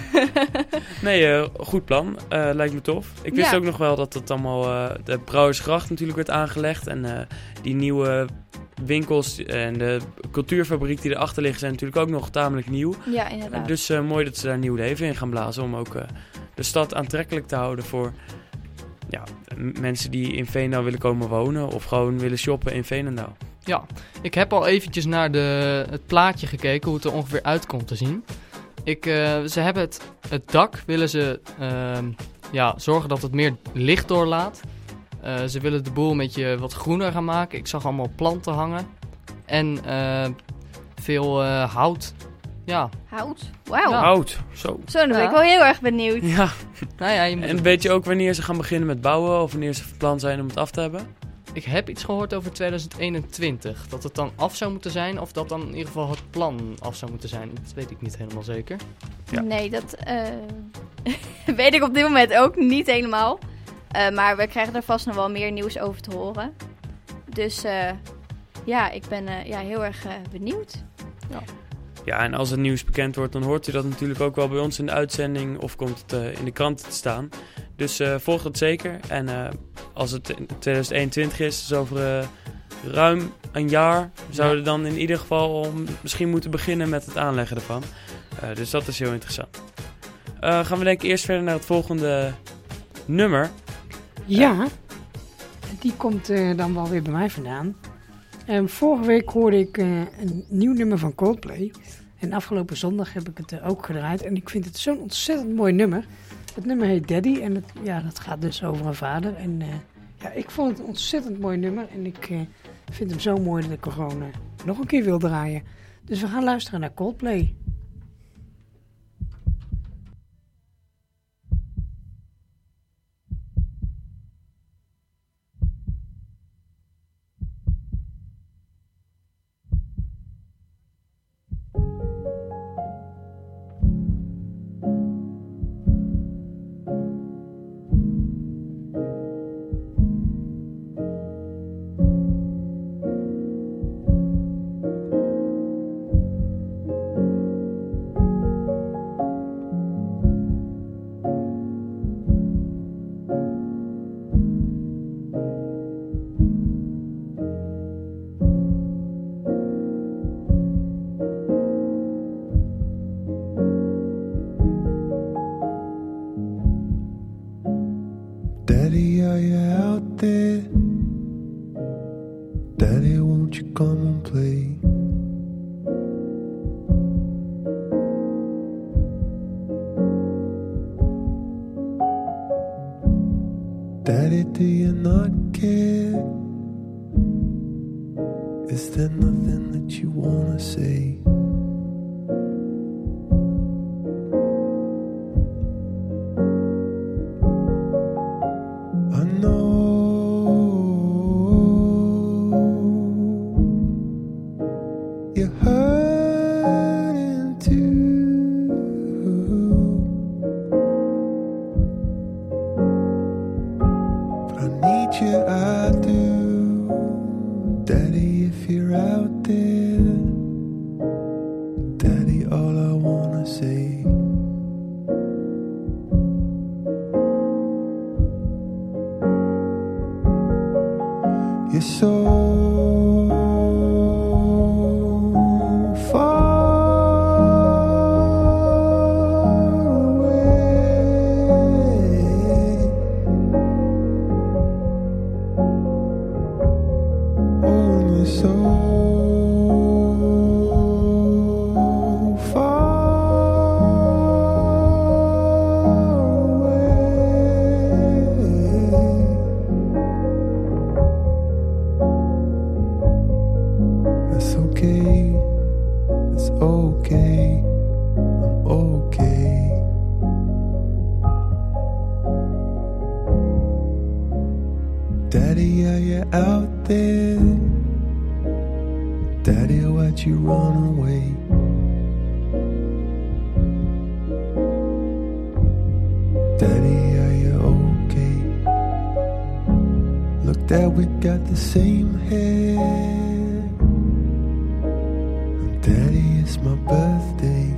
Speaker 3: nee, uh, goed plan. Uh, lijkt me tof. Ik wist
Speaker 5: ja.
Speaker 3: ook nog wel dat het allemaal uh, de Brouwersgracht natuurlijk werd aangelegd. En uh, die nieuwe winkels en de cultuurfabriek die erachter liggen zijn natuurlijk ook nog tamelijk nieuw.
Speaker 5: Ja, inderdaad.
Speaker 3: Uh, dus uh, mooi dat ze daar nieuw leven in gaan blazen om ook uh, de stad aantrekkelijk te houden voor ja, m- mensen die in Veenendaal willen komen wonen of gewoon willen shoppen in Veenendaal.
Speaker 2: Ja, ik heb al eventjes naar de, het plaatje gekeken, hoe het er ongeveer uitkomt te zien. Ik, uh, ze hebben het, het dak, willen ze uh, ja, zorgen dat het meer licht doorlaat. Uh, ze willen de boel een beetje wat groener gaan maken. Ik zag allemaal planten hangen. En uh, veel uh, hout. Ja.
Speaker 5: Hout? Wauw.
Speaker 3: Ja. Hout, zo.
Speaker 5: Zo, dan ben
Speaker 2: ja.
Speaker 5: ik wel heel erg benieuwd.
Speaker 3: Ja.
Speaker 2: Nou ja, je moet
Speaker 3: En weet je ook wanneer ze gaan beginnen met bouwen of wanneer ze van plan zijn om het af te hebben?
Speaker 2: Ik heb iets gehoord over tweeduizend eenentwintig. Dat het dan af zou moeten zijn of dat dan in ieder geval het plan af zou moeten zijn. Dat weet ik niet helemaal zeker.
Speaker 3: Ja.
Speaker 5: Nee, dat uh, weet ik op dit moment ook niet helemaal. Uh, maar we krijgen er vast nog wel meer nieuws over te horen. Dus uh, ja, ik ben uh, ja, heel erg uh, benieuwd.
Speaker 3: Ja. Ja, en als het nieuws bekend wordt, dan hoort u dat natuurlijk ook wel bij ons in de uitzending of komt het uh, in de kranten te staan. Dus uh, volg het zeker. En uh, als het in tweeduizend eenentwintig is, dus over uh, ruim een jaar, zouden we dan in ieder geval misschien moeten beginnen met het aanleggen ervan. Uh, dus dat is heel interessant. Uh, gaan we denk ik eerst verder naar het volgende nummer.
Speaker 4: Ja, die komt uh, dan wel weer bij mij vandaan. Um, vorige week hoorde ik uh, een nieuw nummer van Coldplay. En afgelopen zondag heb ik het uh, ook gedraaid. En ik vind het zo'n ontzettend mooi nummer. Het nummer heet Daddy. En het, ja, dat gaat dus over een vader. En uh, ja, ik vond het een ontzettend mooi nummer. En ik uh, vind hem zo mooi dat ik er gewoon uh, nog een keer wil draaien. Dus we gaan luisteren naar Coldplay.
Speaker 8: Daddy, are you out there? Daddy, won't you come and play? Daddy, do you not care? Is there nothing that you wanna say? I know you're hurting too, but I need you, I do. Daddy, if you're out there, Daddy, all I wanna say. You're so far away. Oh, you're so far away. It's okay, it's okay, I'm okay. Daddy, are you out there? Daddy, why'd you run away? Daddy, are you okay? Look, Dad, we got the same hair. Daddy, it's my birthday.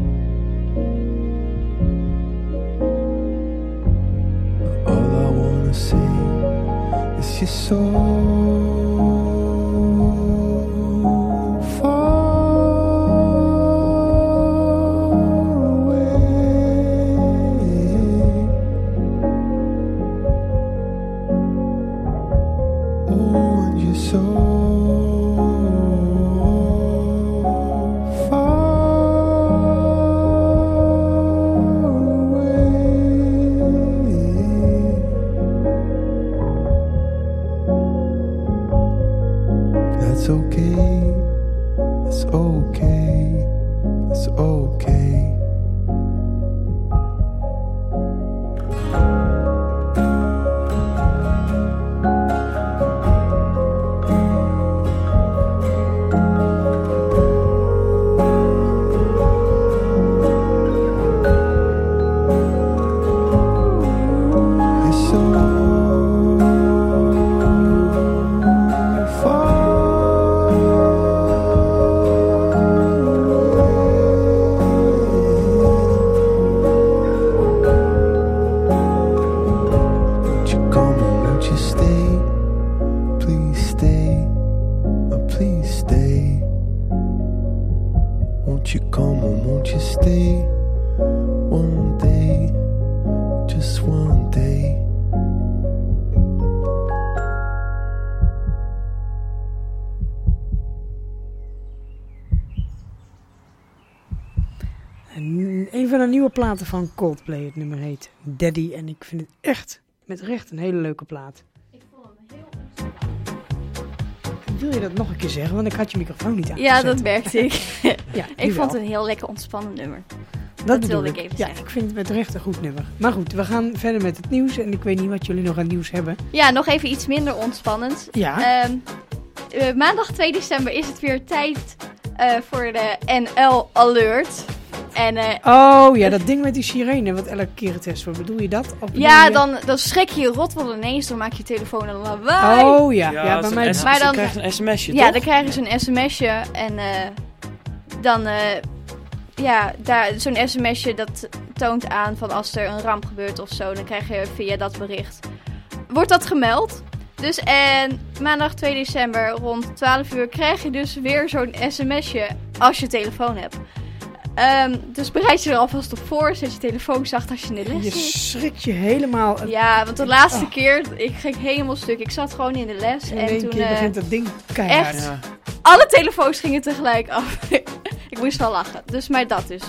Speaker 8: All I wanna say is you're so far away. Oh, and you're so It's okay, it's okay, it's okay. You're so won't you come and won't you stay one day, just one day?
Speaker 4: En een van de nieuwe platen van Coldplay, het nummer heet Daddy. En ik vind het echt, met recht, een hele leuke plaat.
Speaker 5: Ik vond hem heel ontspannen.
Speaker 4: wil je dat nog een keer zeggen? Want ik had je microfoon niet aan.
Speaker 5: Ja, dat merkte ik.
Speaker 4: Ja,
Speaker 5: Ik vond het een heel lekker ontspannen nummer.
Speaker 4: dat
Speaker 5: dat
Speaker 4: bedoel
Speaker 5: wilde ik even
Speaker 4: Ja,
Speaker 5: zeggen.
Speaker 4: ik vind het met recht een goed nummer. Maar goed, we gaan verder met het nieuws. En ik weet niet wat jullie nog aan nieuws hebben.
Speaker 5: Ja, nog even iets minder ontspannend.
Speaker 4: Ja,
Speaker 5: Ehm, eh, maandag twee december is het weer tijd eh, voor de N L Alert. En eh,
Speaker 4: oh ja, dat ding met die sirene, wat elke keer getest wordt. Bedoel je dat? Of bedoel
Speaker 5: ja,
Speaker 4: je-
Speaker 5: dan, dan schrik je je rot, want ineens dan maak je telefoon een lawaai.
Speaker 4: Oh ja, ja,
Speaker 3: het
Speaker 4: bij
Speaker 3: is
Speaker 4: mij...
Speaker 3: een S-
Speaker 5: Maar
Speaker 3: ze
Speaker 5: dan-
Speaker 3: krijgt een sms'je,
Speaker 5: Ja,
Speaker 3: toch?
Speaker 5: dan krijgen ze een sms'je en eh, dan, eh, ja, daar, zo'n sms'je dat toont aan van als er een ramp gebeurt of zo, dan krijg je via dat bericht, wordt dat gemeld. Dus en maandag twee december rond twaalf uur krijg je dus weer zo'n sms'je als je telefoon hebt. Ehm, dus bereid je er alvast op voor, zet je telefoon zacht als je in de les
Speaker 4: Je
Speaker 5: zit.
Speaker 4: schrikt je helemaal...
Speaker 5: Ja, want de laatste
Speaker 4: Oh.
Speaker 5: keer, ik ging helemaal stuk. Ik zat gewoon in de les
Speaker 4: in
Speaker 5: en
Speaker 4: één
Speaker 5: toen...
Speaker 4: keer
Speaker 5: eh,
Speaker 4: begint dat ding keihard.
Speaker 5: echt?
Speaker 3: Ja.
Speaker 5: alle telefoons gingen tegelijk af. Ik moest wel lachen. Dus maar dat dus.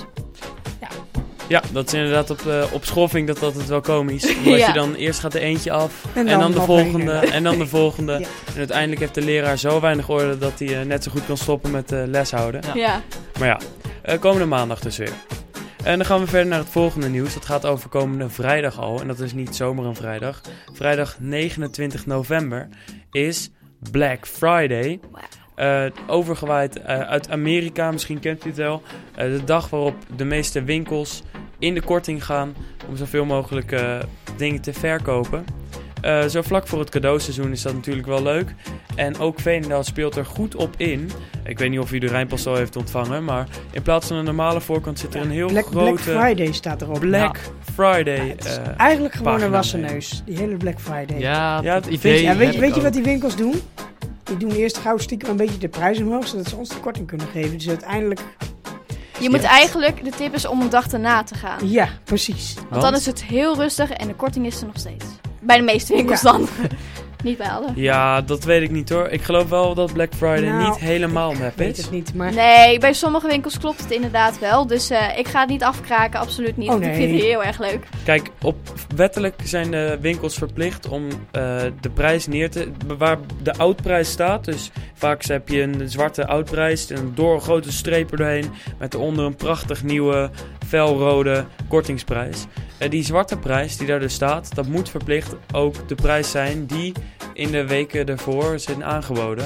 Speaker 3: Ja, dat is inderdaad op, uh, op school vind ik dat altijd wel komisch. Omdat
Speaker 5: Ja.
Speaker 3: je dan eerst gaat er eentje af
Speaker 4: En
Speaker 3: en
Speaker 4: dan
Speaker 3: dan, de
Speaker 4: nog
Speaker 3: volgende
Speaker 4: een,
Speaker 3: en dan de volgende.
Speaker 4: Ja.
Speaker 3: En uiteindelijk heeft de leraar zo weinig orde dat hij uh, net zo goed kan stoppen met uh, leshouden.
Speaker 2: Ja.
Speaker 5: Ja.
Speaker 3: Maar ja, uh, komende maandag dus weer. En dan gaan we verder naar het volgende nieuws. Dat gaat over komende vrijdag al. En dat is niet zomaar een vrijdag. Vrijdag negenentwintig november is Black Friday. Uh, overgewaaid uh, uit Amerika, misschien kent u het wel. Uh, de dag waarop de meeste winkels in de korting gaan om zoveel mogelijk uh, dingen te verkopen. Uh, zo vlak voor het cadeauseizoen is dat natuurlijk wel leuk. En ook Veenendaal speelt er goed op in. Ik weet niet of u de Rijnpas al heeft ontvangen, maar in plaats van een normale voorkant zit er een heel
Speaker 4: Black,
Speaker 3: grote
Speaker 4: Black Friday staat erop.
Speaker 3: Black Friday.
Speaker 4: Ja, het is
Speaker 3: uh,
Speaker 4: eigenlijk gewoon een
Speaker 3: pagina
Speaker 4: wasseneus. Die hele Black Friday.
Speaker 2: Ja,
Speaker 3: Ja,
Speaker 2: het
Speaker 3: vind
Speaker 2: idee
Speaker 3: je-
Speaker 4: Ja, weet,
Speaker 2: heb
Speaker 4: je- weet
Speaker 2: ik
Speaker 4: je wat
Speaker 2: ook.
Speaker 4: die winkels doen? Die doen eerst gauw stiekem een beetje de prijs omhoog, zodat ze ons de korting kunnen geven. Dus uiteindelijk...
Speaker 5: Je moet eigenlijk, de tip is om een dag erna te gaan.
Speaker 4: Ja, precies.
Speaker 5: Want dan is het heel rustig en de korting is er nog steeds. Bij de meeste winkels
Speaker 4: Ja.
Speaker 5: dan. Niet bij alle.
Speaker 3: Ja, dat weet ik niet hoor. Ik geloof wel dat Black Friday
Speaker 4: Nou,
Speaker 3: niet helemaal
Speaker 4: Ik
Speaker 3: nep
Speaker 4: weet
Speaker 3: is.
Speaker 4: het niet, maar...
Speaker 5: Nee, bij sommige winkels klopt het inderdaad wel. Dus eh, ik ga het niet afkraken, absoluut niet.
Speaker 4: Oh,
Speaker 5: Want ik vind
Speaker 4: nee.
Speaker 5: het heel erg leuk.
Speaker 3: Kijk, op wettelijk zijn de winkels verplicht om uh, de prijs neer te... Waar de oudprijs staat, dus vaak heb je een zwarte oudprijs en door een grote streep erdoorheen met eronder een prachtig nieuwe felrode kortingsprijs. Uh, die zwarte prijs die daar dus staat, dat moet verplicht ook de prijs zijn die in de weken ervoor zijn aangeboden.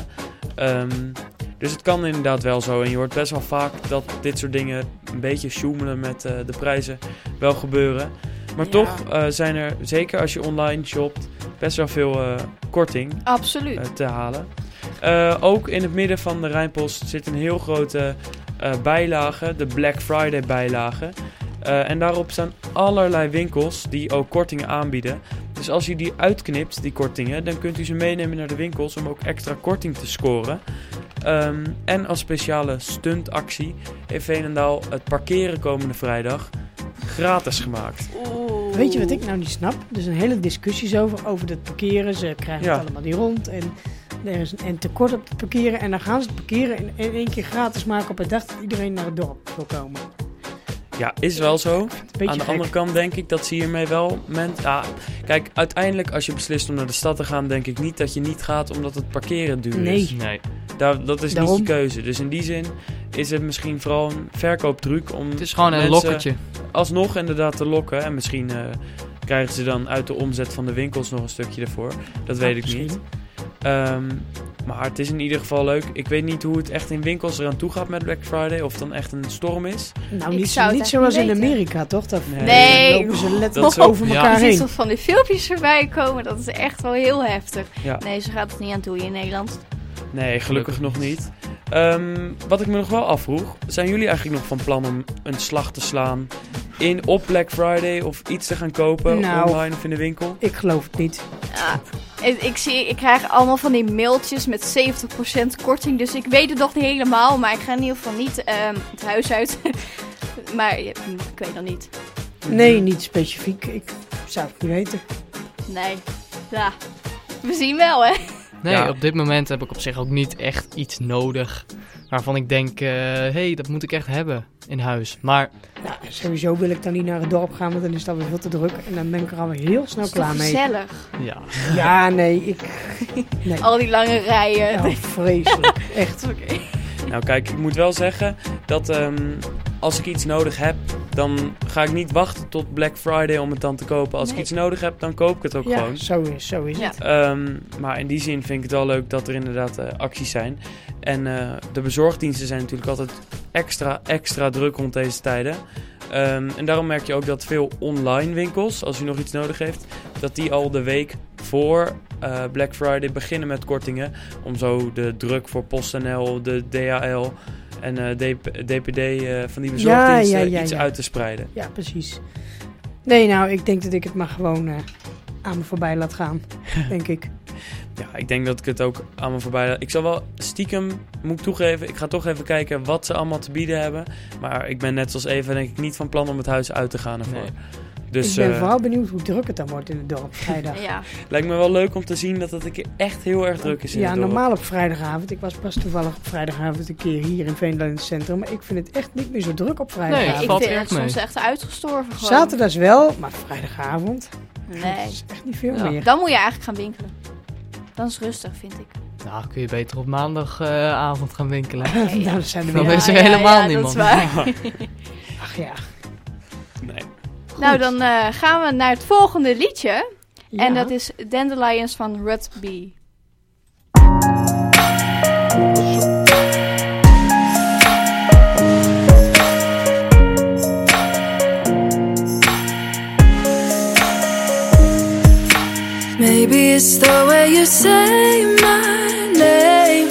Speaker 3: Um, dus het kan inderdaad wel zo. En je hoort best wel vaak dat dit soort dingen een beetje sjoemelen met uh, de prijzen wel gebeuren. Maar
Speaker 4: Ja.
Speaker 3: toch uh, zijn er, zeker als je online shopt, best wel veel uh, korting
Speaker 5: Absoluut.
Speaker 3: uh, te halen. Uh, ook in het midden van de Rijnpost zit een heel grote uh, bijlage, de Black Friday bijlage. Uh, en daarop staan allerlei winkels die ook kortingen aanbieden. Dus als u die uitknipt, die kortingen, dan kunt u ze meenemen naar de winkels om ook extra korting te scoren. Um, en als speciale stuntactie heeft Veenendaal het parkeren komende vrijdag gratis gemaakt.
Speaker 5: Oeh.
Speaker 4: Weet je wat ik nou niet snap? Er zijn hele discussies over, over het parkeren. Ze krijgen
Speaker 3: Ja.
Speaker 4: het allemaal niet rond. En er is een tekort op het parkeren. En dan gaan ze het parkeren in, in één keer gratis maken op het dag dat iedereen naar het dorp wil komen.
Speaker 3: Ja, is wel zo.
Speaker 4: Een beetje
Speaker 3: Aan de
Speaker 4: gek.
Speaker 3: andere kant denk ik dat ze hiermee wel... Men, ja, kijk, uiteindelijk als je beslist om naar de stad te gaan, denk ik niet dat je niet gaat omdat het parkeren duur
Speaker 4: Nee.
Speaker 3: is.
Speaker 2: Nee.
Speaker 3: Daar, dat is
Speaker 4: Daarom.
Speaker 3: niet je keuze. Dus in die zin is het misschien vooral een verkooptruc om
Speaker 2: Het is gewoon een
Speaker 3: mensen
Speaker 2: lokkertje.
Speaker 3: alsnog inderdaad te lokken. En misschien uh, krijgen ze dan uit de omzet van de winkels nog een stukje ervoor. Dat weet ik
Speaker 4: misschien.
Speaker 3: niet. Um, maar het is in ieder geval leuk. Ik weet niet hoe het echt in winkels eraan toe gaat met Black Friday. Of het dan echt een storm is.
Speaker 4: Nou,
Speaker 5: Ik
Speaker 4: niet,
Speaker 5: zou het
Speaker 4: niet
Speaker 5: echt
Speaker 4: zoals
Speaker 5: niet
Speaker 4: in
Speaker 5: weten.
Speaker 4: Amerika, toch? Dat,
Speaker 3: Nee.
Speaker 5: Nee.
Speaker 4: Dan lopen ze
Speaker 3: Dat
Speaker 4: letterlijk
Speaker 3: is ook-
Speaker 4: over
Speaker 2: ja.
Speaker 4: elkaar
Speaker 5: Je ziet
Speaker 4: heen.
Speaker 5: toch van die filmpjes erbij komen. Dat is echt wel heel heftig.
Speaker 3: Ja.
Speaker 5: Nee, zo gaat het niet aan toe in Nederland.
Speaker 3: Nee, gelukkig
Speaker 2: Gelukkig
Speaker 3: nog niet. Um, wat ik me nog wel afvroeg. Zijn jullie eigenlijk nog van plan om een slag te slaan in op Black Friday? Of iets te gaan kopen
Speaker 4: Nou.
Speaker 3: online of in de winkel?
Speaker 4: Ik geloof het niet.
Speaker 5: Ja, ik, ik, zie, ik krijg allemaal van die mailtjes met zeventig procent korting. Dus ik weet het nog niet helemaal. Maar ik ga in ieder geval niet ehm, het huis uit. Maar ja, ik weet nog niet.
Speaker 4: Nee, niet specifiek. Ik zou het niet weten.
Speaker 5: Nee. Ja. We zien wel, hè.
Speaker 2: Nee,
Speaker 3: Ja.
Speaker 2: op dit moment heb ik op zich ook niet echt iets nodig waarvan ik denk, hé, hey, dat moet ik echt hebben in huis. Maar
Speaker 4: Sowieso wil ik dan niet naar het dorp gaan, want dan is dat weer veel te druk. En dan ben ik er alweer heel snel
Speaker 5: Dat is
Speaker 4: klaar
Speaker 5: toch
Speaker 4: mee.
Speaker 5: gezellig.
Speaker 2: Ja.
Speaker 4: Ja, nee, ik... Nee.
Speaker 5: Al die lange rijen.
Speaker 4: Ja, vreselijk. Echt.
Speaker 5: Oké.
Speaker 3: Nou kijk, ik moet wel zeggen dat um, als ik iets nodig heb, dan ga ik niet wachten tot Black Friday om het dan te kopen. Als
Speaker 5: Nee.
Speaker 3: ik iets nodig heb, dan koop ik het ook
Speaker 4: Ja,
Speaker 3: gewoon.
Speaker 4: zo is, zo is
Speaker 5: Ja.
Speaker 4: het.
Speaker 3: Um, maar in die zin vind ik het wel leuk dat er inderdaad uh, acties zijn. En uh, de bezorgdiensten zijn natuurlijk altijd extra, extra druk rond deze tijden. Um, en daarom merk je ook dat veel online winkels, als u nog iets nodig heeft, dat die al de week voor uh, Black Friday beginnen met kortingen. Om zo de druk voor PostNL, de D H L en uh, D P D uh, van die bezorgdiensten
Speaker 4: Ja, ja, ja,
Speaker 3: iets
Speaker 4: ja.
Speaker 3: uit te spreiden.
Speaker 4: Ja, precies. Nee, nou, ik denk dat ik het maar gewoon uh, aan me voorbij laat gaan. Denk ik.
Speaker 3: Ja, ik denk dat ik het ook aan me voorbij laat. Ik zal wel stiekem, moet ik toegeven, ik ga toch even kijken wat ze allemaal te bieden hebben. Maar ik ben net zoals Eva denk ik niet van plan om het huis uit te gaan ervoor.
Speaker 2: Nee.
Speaker 3: Dus
Speaker 4: ik ben
Speaker 3: uh,
Speaker 4: vooral benieuwd hoe druk het dan wordt in het dorp vrijdag.
Speaker 5: Ja.
Speaker 3: lijkt me wel leuk om te zien dat het een keer echt heel erg druk is in
Speaker 4: Ja,
Speaker 3: het dorp.
Speaker 4: normaal op vrijdagavond. Ik was pas toevallig op vrijdagavond een keer hier in Veendal in het centrum. Maar ik vind het echt niet meer zo druk op vrijdagavond.
Speaker 5: Ik
Speaker 2: valt
Speaker 5: vind
Speaker 2: echt
Speaker 5: het soms
Speaker 2: mee.
Speaker 5: echt uitgestorven gewoon.
Speaker 4: Zaterdags wel, maar vrijdagavond
Speaker 5: Nee.
Speaker 4: dat is echt niet veel
Speaker 2: Ja.
Speaker 4: meer.
Speaker 5: Dan moet je eigenlijk gaan winkelen. Dan is het rustig, vind ik.
Speaker 2: Nou, kun je beter op maandagavond gaan winkelen.
Speaker 4: Nou, dan zijn er
Speaker 2: Dan
Speaker 4: weer...
Speaker 2: is er helemaal niemand.
Speaker 5: Dat is waar.
Speaker 4: Ach ja.
Speaker 3: Nee.
Speaker 5: Nou, dan uh, gaan we naar het volgende liedje.
Speaker 4: Ja.
Speaker 5: En dat is Dandelions van Rut B.
Speaker 6: Maybe it's the way you say my name.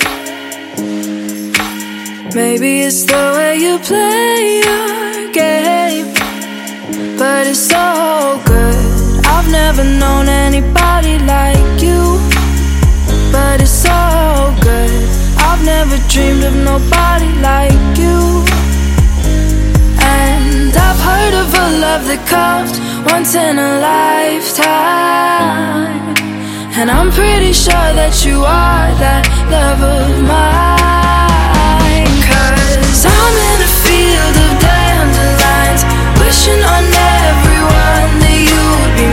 Speaker 6: Maybe it's the way you play your game. But it's so good. I've never known anybody like you. But it's so good. I've never dreamed of nobody like you. And I've heard of a love that comes once in a lifetime. And I'm pretty sure that you are that love of mine. 'Cause I'm in a field of dandelions, wishing on everyone that you would be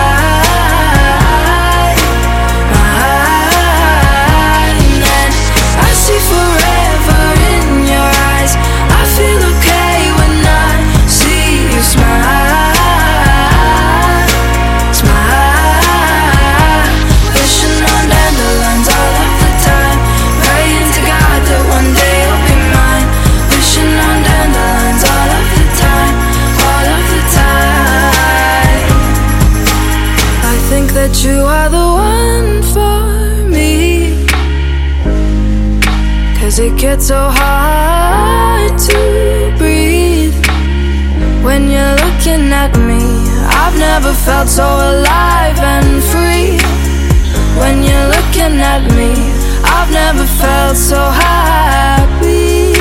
Speaker 6: mine, mine. And I see forever in your eyes. I feel okay when I see you smile, smile. Wishing on dandelions all of the time, praying to God that one day you'll be mine. Wishing on dandelions all of the time, all of the time. I think that you are the one for me, 'cause it gets so hard to breathe when you're looking at me. I've never felt so alive and free. When you're looking at me, I've never felt so happy.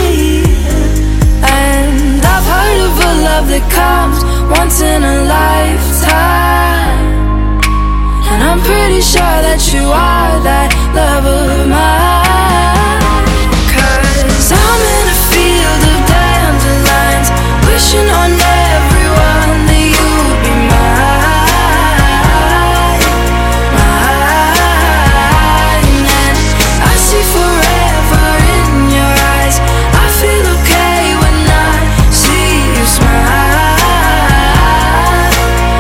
Speaker 6: And I've heard of a love that comes once in a lifetime. And I'm pretty sure that you are that love of mine. 'Cause I'm in a field of dandelions, wishing on everyone that you would be mine, mine. And I see forever in your eyes. I feel okay when I see you smile,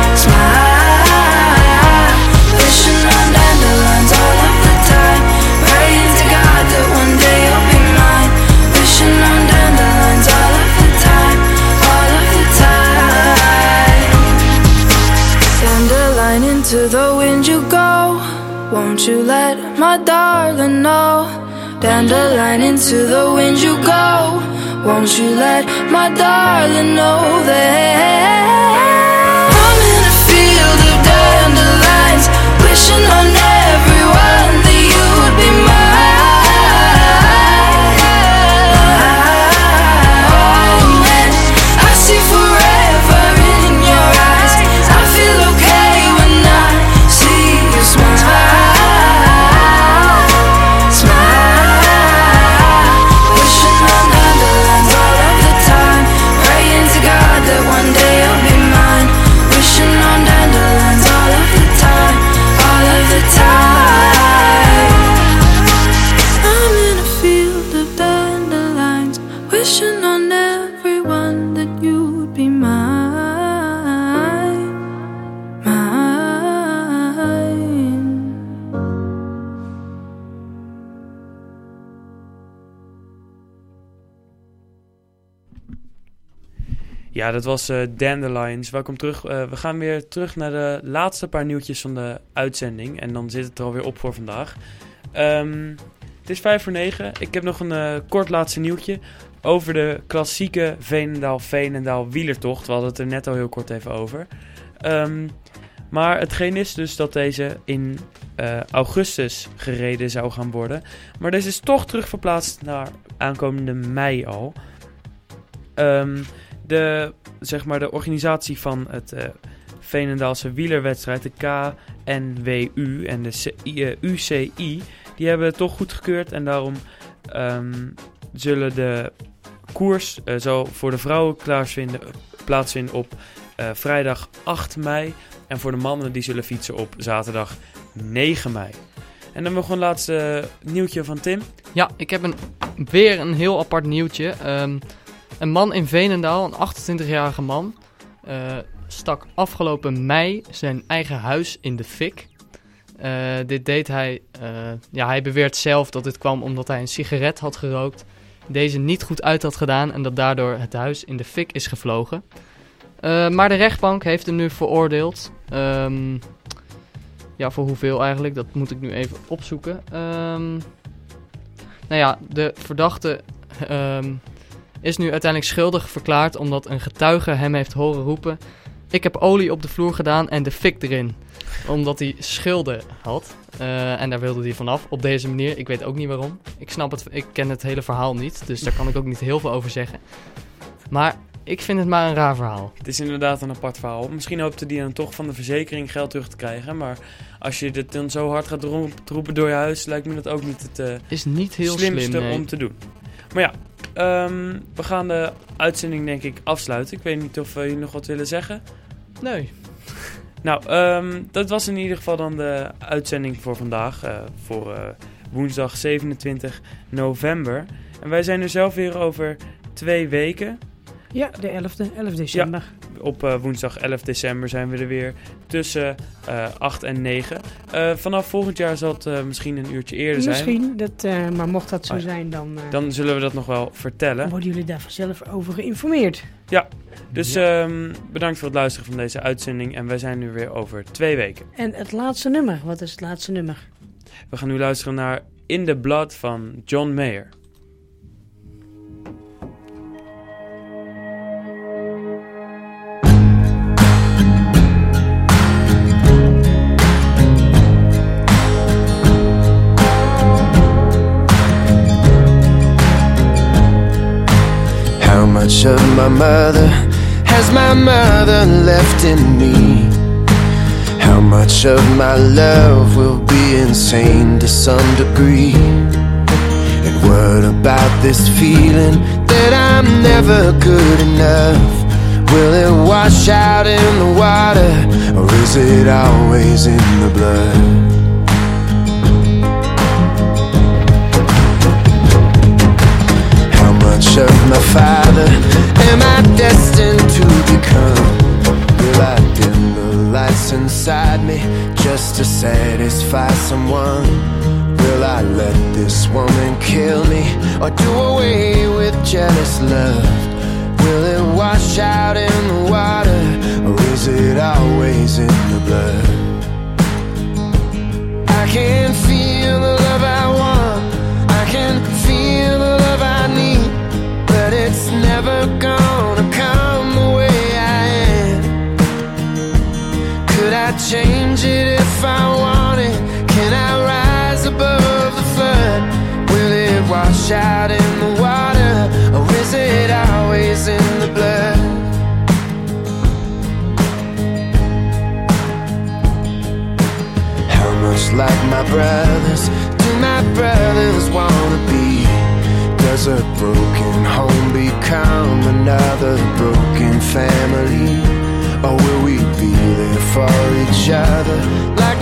Speaker 6: smile. Wishing on dandelions all of the time, praying to God that one day you'll be mine. Wishing on dandelions all of the time, all of the time. Dandelion, into the wind you go. Won't you let my darling know? Dandelion, into the wind you go. Won't you let my darling know that I'm in a field of dandelions, wishing on everyone that you would be mine. Oh, and I see forever in your eyes. I feel okay when I see you smile, smile. Wishing on dandelions all of the time, praying to God that one
Speaker 3: Ja, dat was uh, Dandelions. Welkom terug. Uh, we gaan weer terug naar de laatste paar nieuwtjes van de uitzending. En dan zit het er alweer op voor vandaag. Um, het is vijf voor negen. Ik heb nog een uh, kort laatste nieuwtje over de klassieke Veenendaal-Veenendaal wielertocht. We hadden het er net al heel kort even over. Um, maar hetgeen is dus dat deze in uh, augustus gereden zou gaan worden. Maar deze is toch terugverplaatst naar aankomende mei al. Um, de, zeg maar de organisatie van het uh, Veenendaalse wielerwedstrijd, de K N W U en de C I, uh, U C I, die hebben het toch goedgekeurd. En daarom um, zullen de koers uh, zo voor de vrouwen plaatsvinden, plaatsvinden op uh, vrijdag acht mei. En voor de mannen die zullen fietsen op zaterdag negen mei. En dan nog een laatste nieuwtje van Tim.
Speaker 2: Ja, ik heb een, weer een heel apart nieuwtje. Um, een man in Veenendaal, een achtentwintigjarige man, uh, stak afgelopen mei zijn eigen huis in de fik. Uh, dit deed hij, uh, ja, hij beweert zelf dat dit kwam omdat hij een sigaret had gerookt, deze niet goed uit had gedaan en dat daardoor het huis in de fik is gevlogen. Uh, maar de rechtbank heeft hem nu veroordeeld. Um, ja, voor hoeveel eigenlijk? Dat moet ik nu even opzoeken. Um, nou ja, de verdachte um, is nu uiteindelijk schuldig verklaard omdat een getuige hem heeft horen roepen: ik heb olie op de vloer gedaan en de fik erin. Omdat hij schulden had. Uh, en daar wilde hij vanaf op deze manier. Ik weet ook niet waarom. Ik snap het, ik ken het hele verhaal niet. Dus daar kan ik ook niet heel veel over zeggen. Maar ik vind het maar een raar verhaal.
Speaker 3: Het is inderdaad een apart verhaal. Misschien hoopte die dan toch van de verzekering geld terug te krijgen. Maar als je dit dan zo hard gaat roepen door je huis, lijkt me dat ook niet het uh,
Speaker 2: is niet heel
Speaker 3: slimste
Speaker 2: slim, nee.
Speaker 3: om te doen. Maar ja, um, we gaan de uitzending denk ik afsluiten. Ik weet niet of uh, jullie nog wat willen zeggen.
Speaker 2: Nee.
Speaker 3: Nou, um, dat was in ieder geval dan de uitzending voor vandaag. Uh, voor uh, woensdag zevenentwintig november. En wij zijn er zelf weer over twee weken.
Speaker 4: Ja, de elfde, elf december.
Speaker 3: Ja, op uh, woensdag elf december zijn we er weer tussen uh, acht en negen. Uh, vanaf volgend jaar zal het uh, misschien een uurtje eerder zijn.
Speaker 4: Misschien, dat, uh, maar mocht dat zo oh, zijn, dan... Uh,
Speaker 3: dan zullen we dat nog wel vertellen.
Speaker 4: Worden jullie daar vanzelf over geïnformeerd.
Speaker 3: Ja, dus ja. Um, bedankt voor het luisteren van deze uitzending. En wij zijn nu weer over twee weken.
Speaker 4: En het laatste nummer, wat is het laatste nummer?
Speaker 3: We gaan nu luisteren naar In the Blood van John Mayer.
Speaker 8: How much of my mother has my mother left in me? How much of my love will be insane to some degree? And what about this feeling that I'm never good enough? Will it wash out in the water, or is it always in the blood? Of my father, am I destined to become? Will I dim the lights inside me just to satisfy someone? Will I let this woman kill me, or do away with jealous love? Will it wash out in the water, or is it always in the blood? I can feel the love I want, I can feel the love I need, but it's never gonna come the way I am. Could I change it if I wanted? Can I rise above the flood? Will it wash out in the water, or is it always in the blood? How much like my brothers do my brothers wanna be? Does a broken home become another broken family? Or will we be there for each other like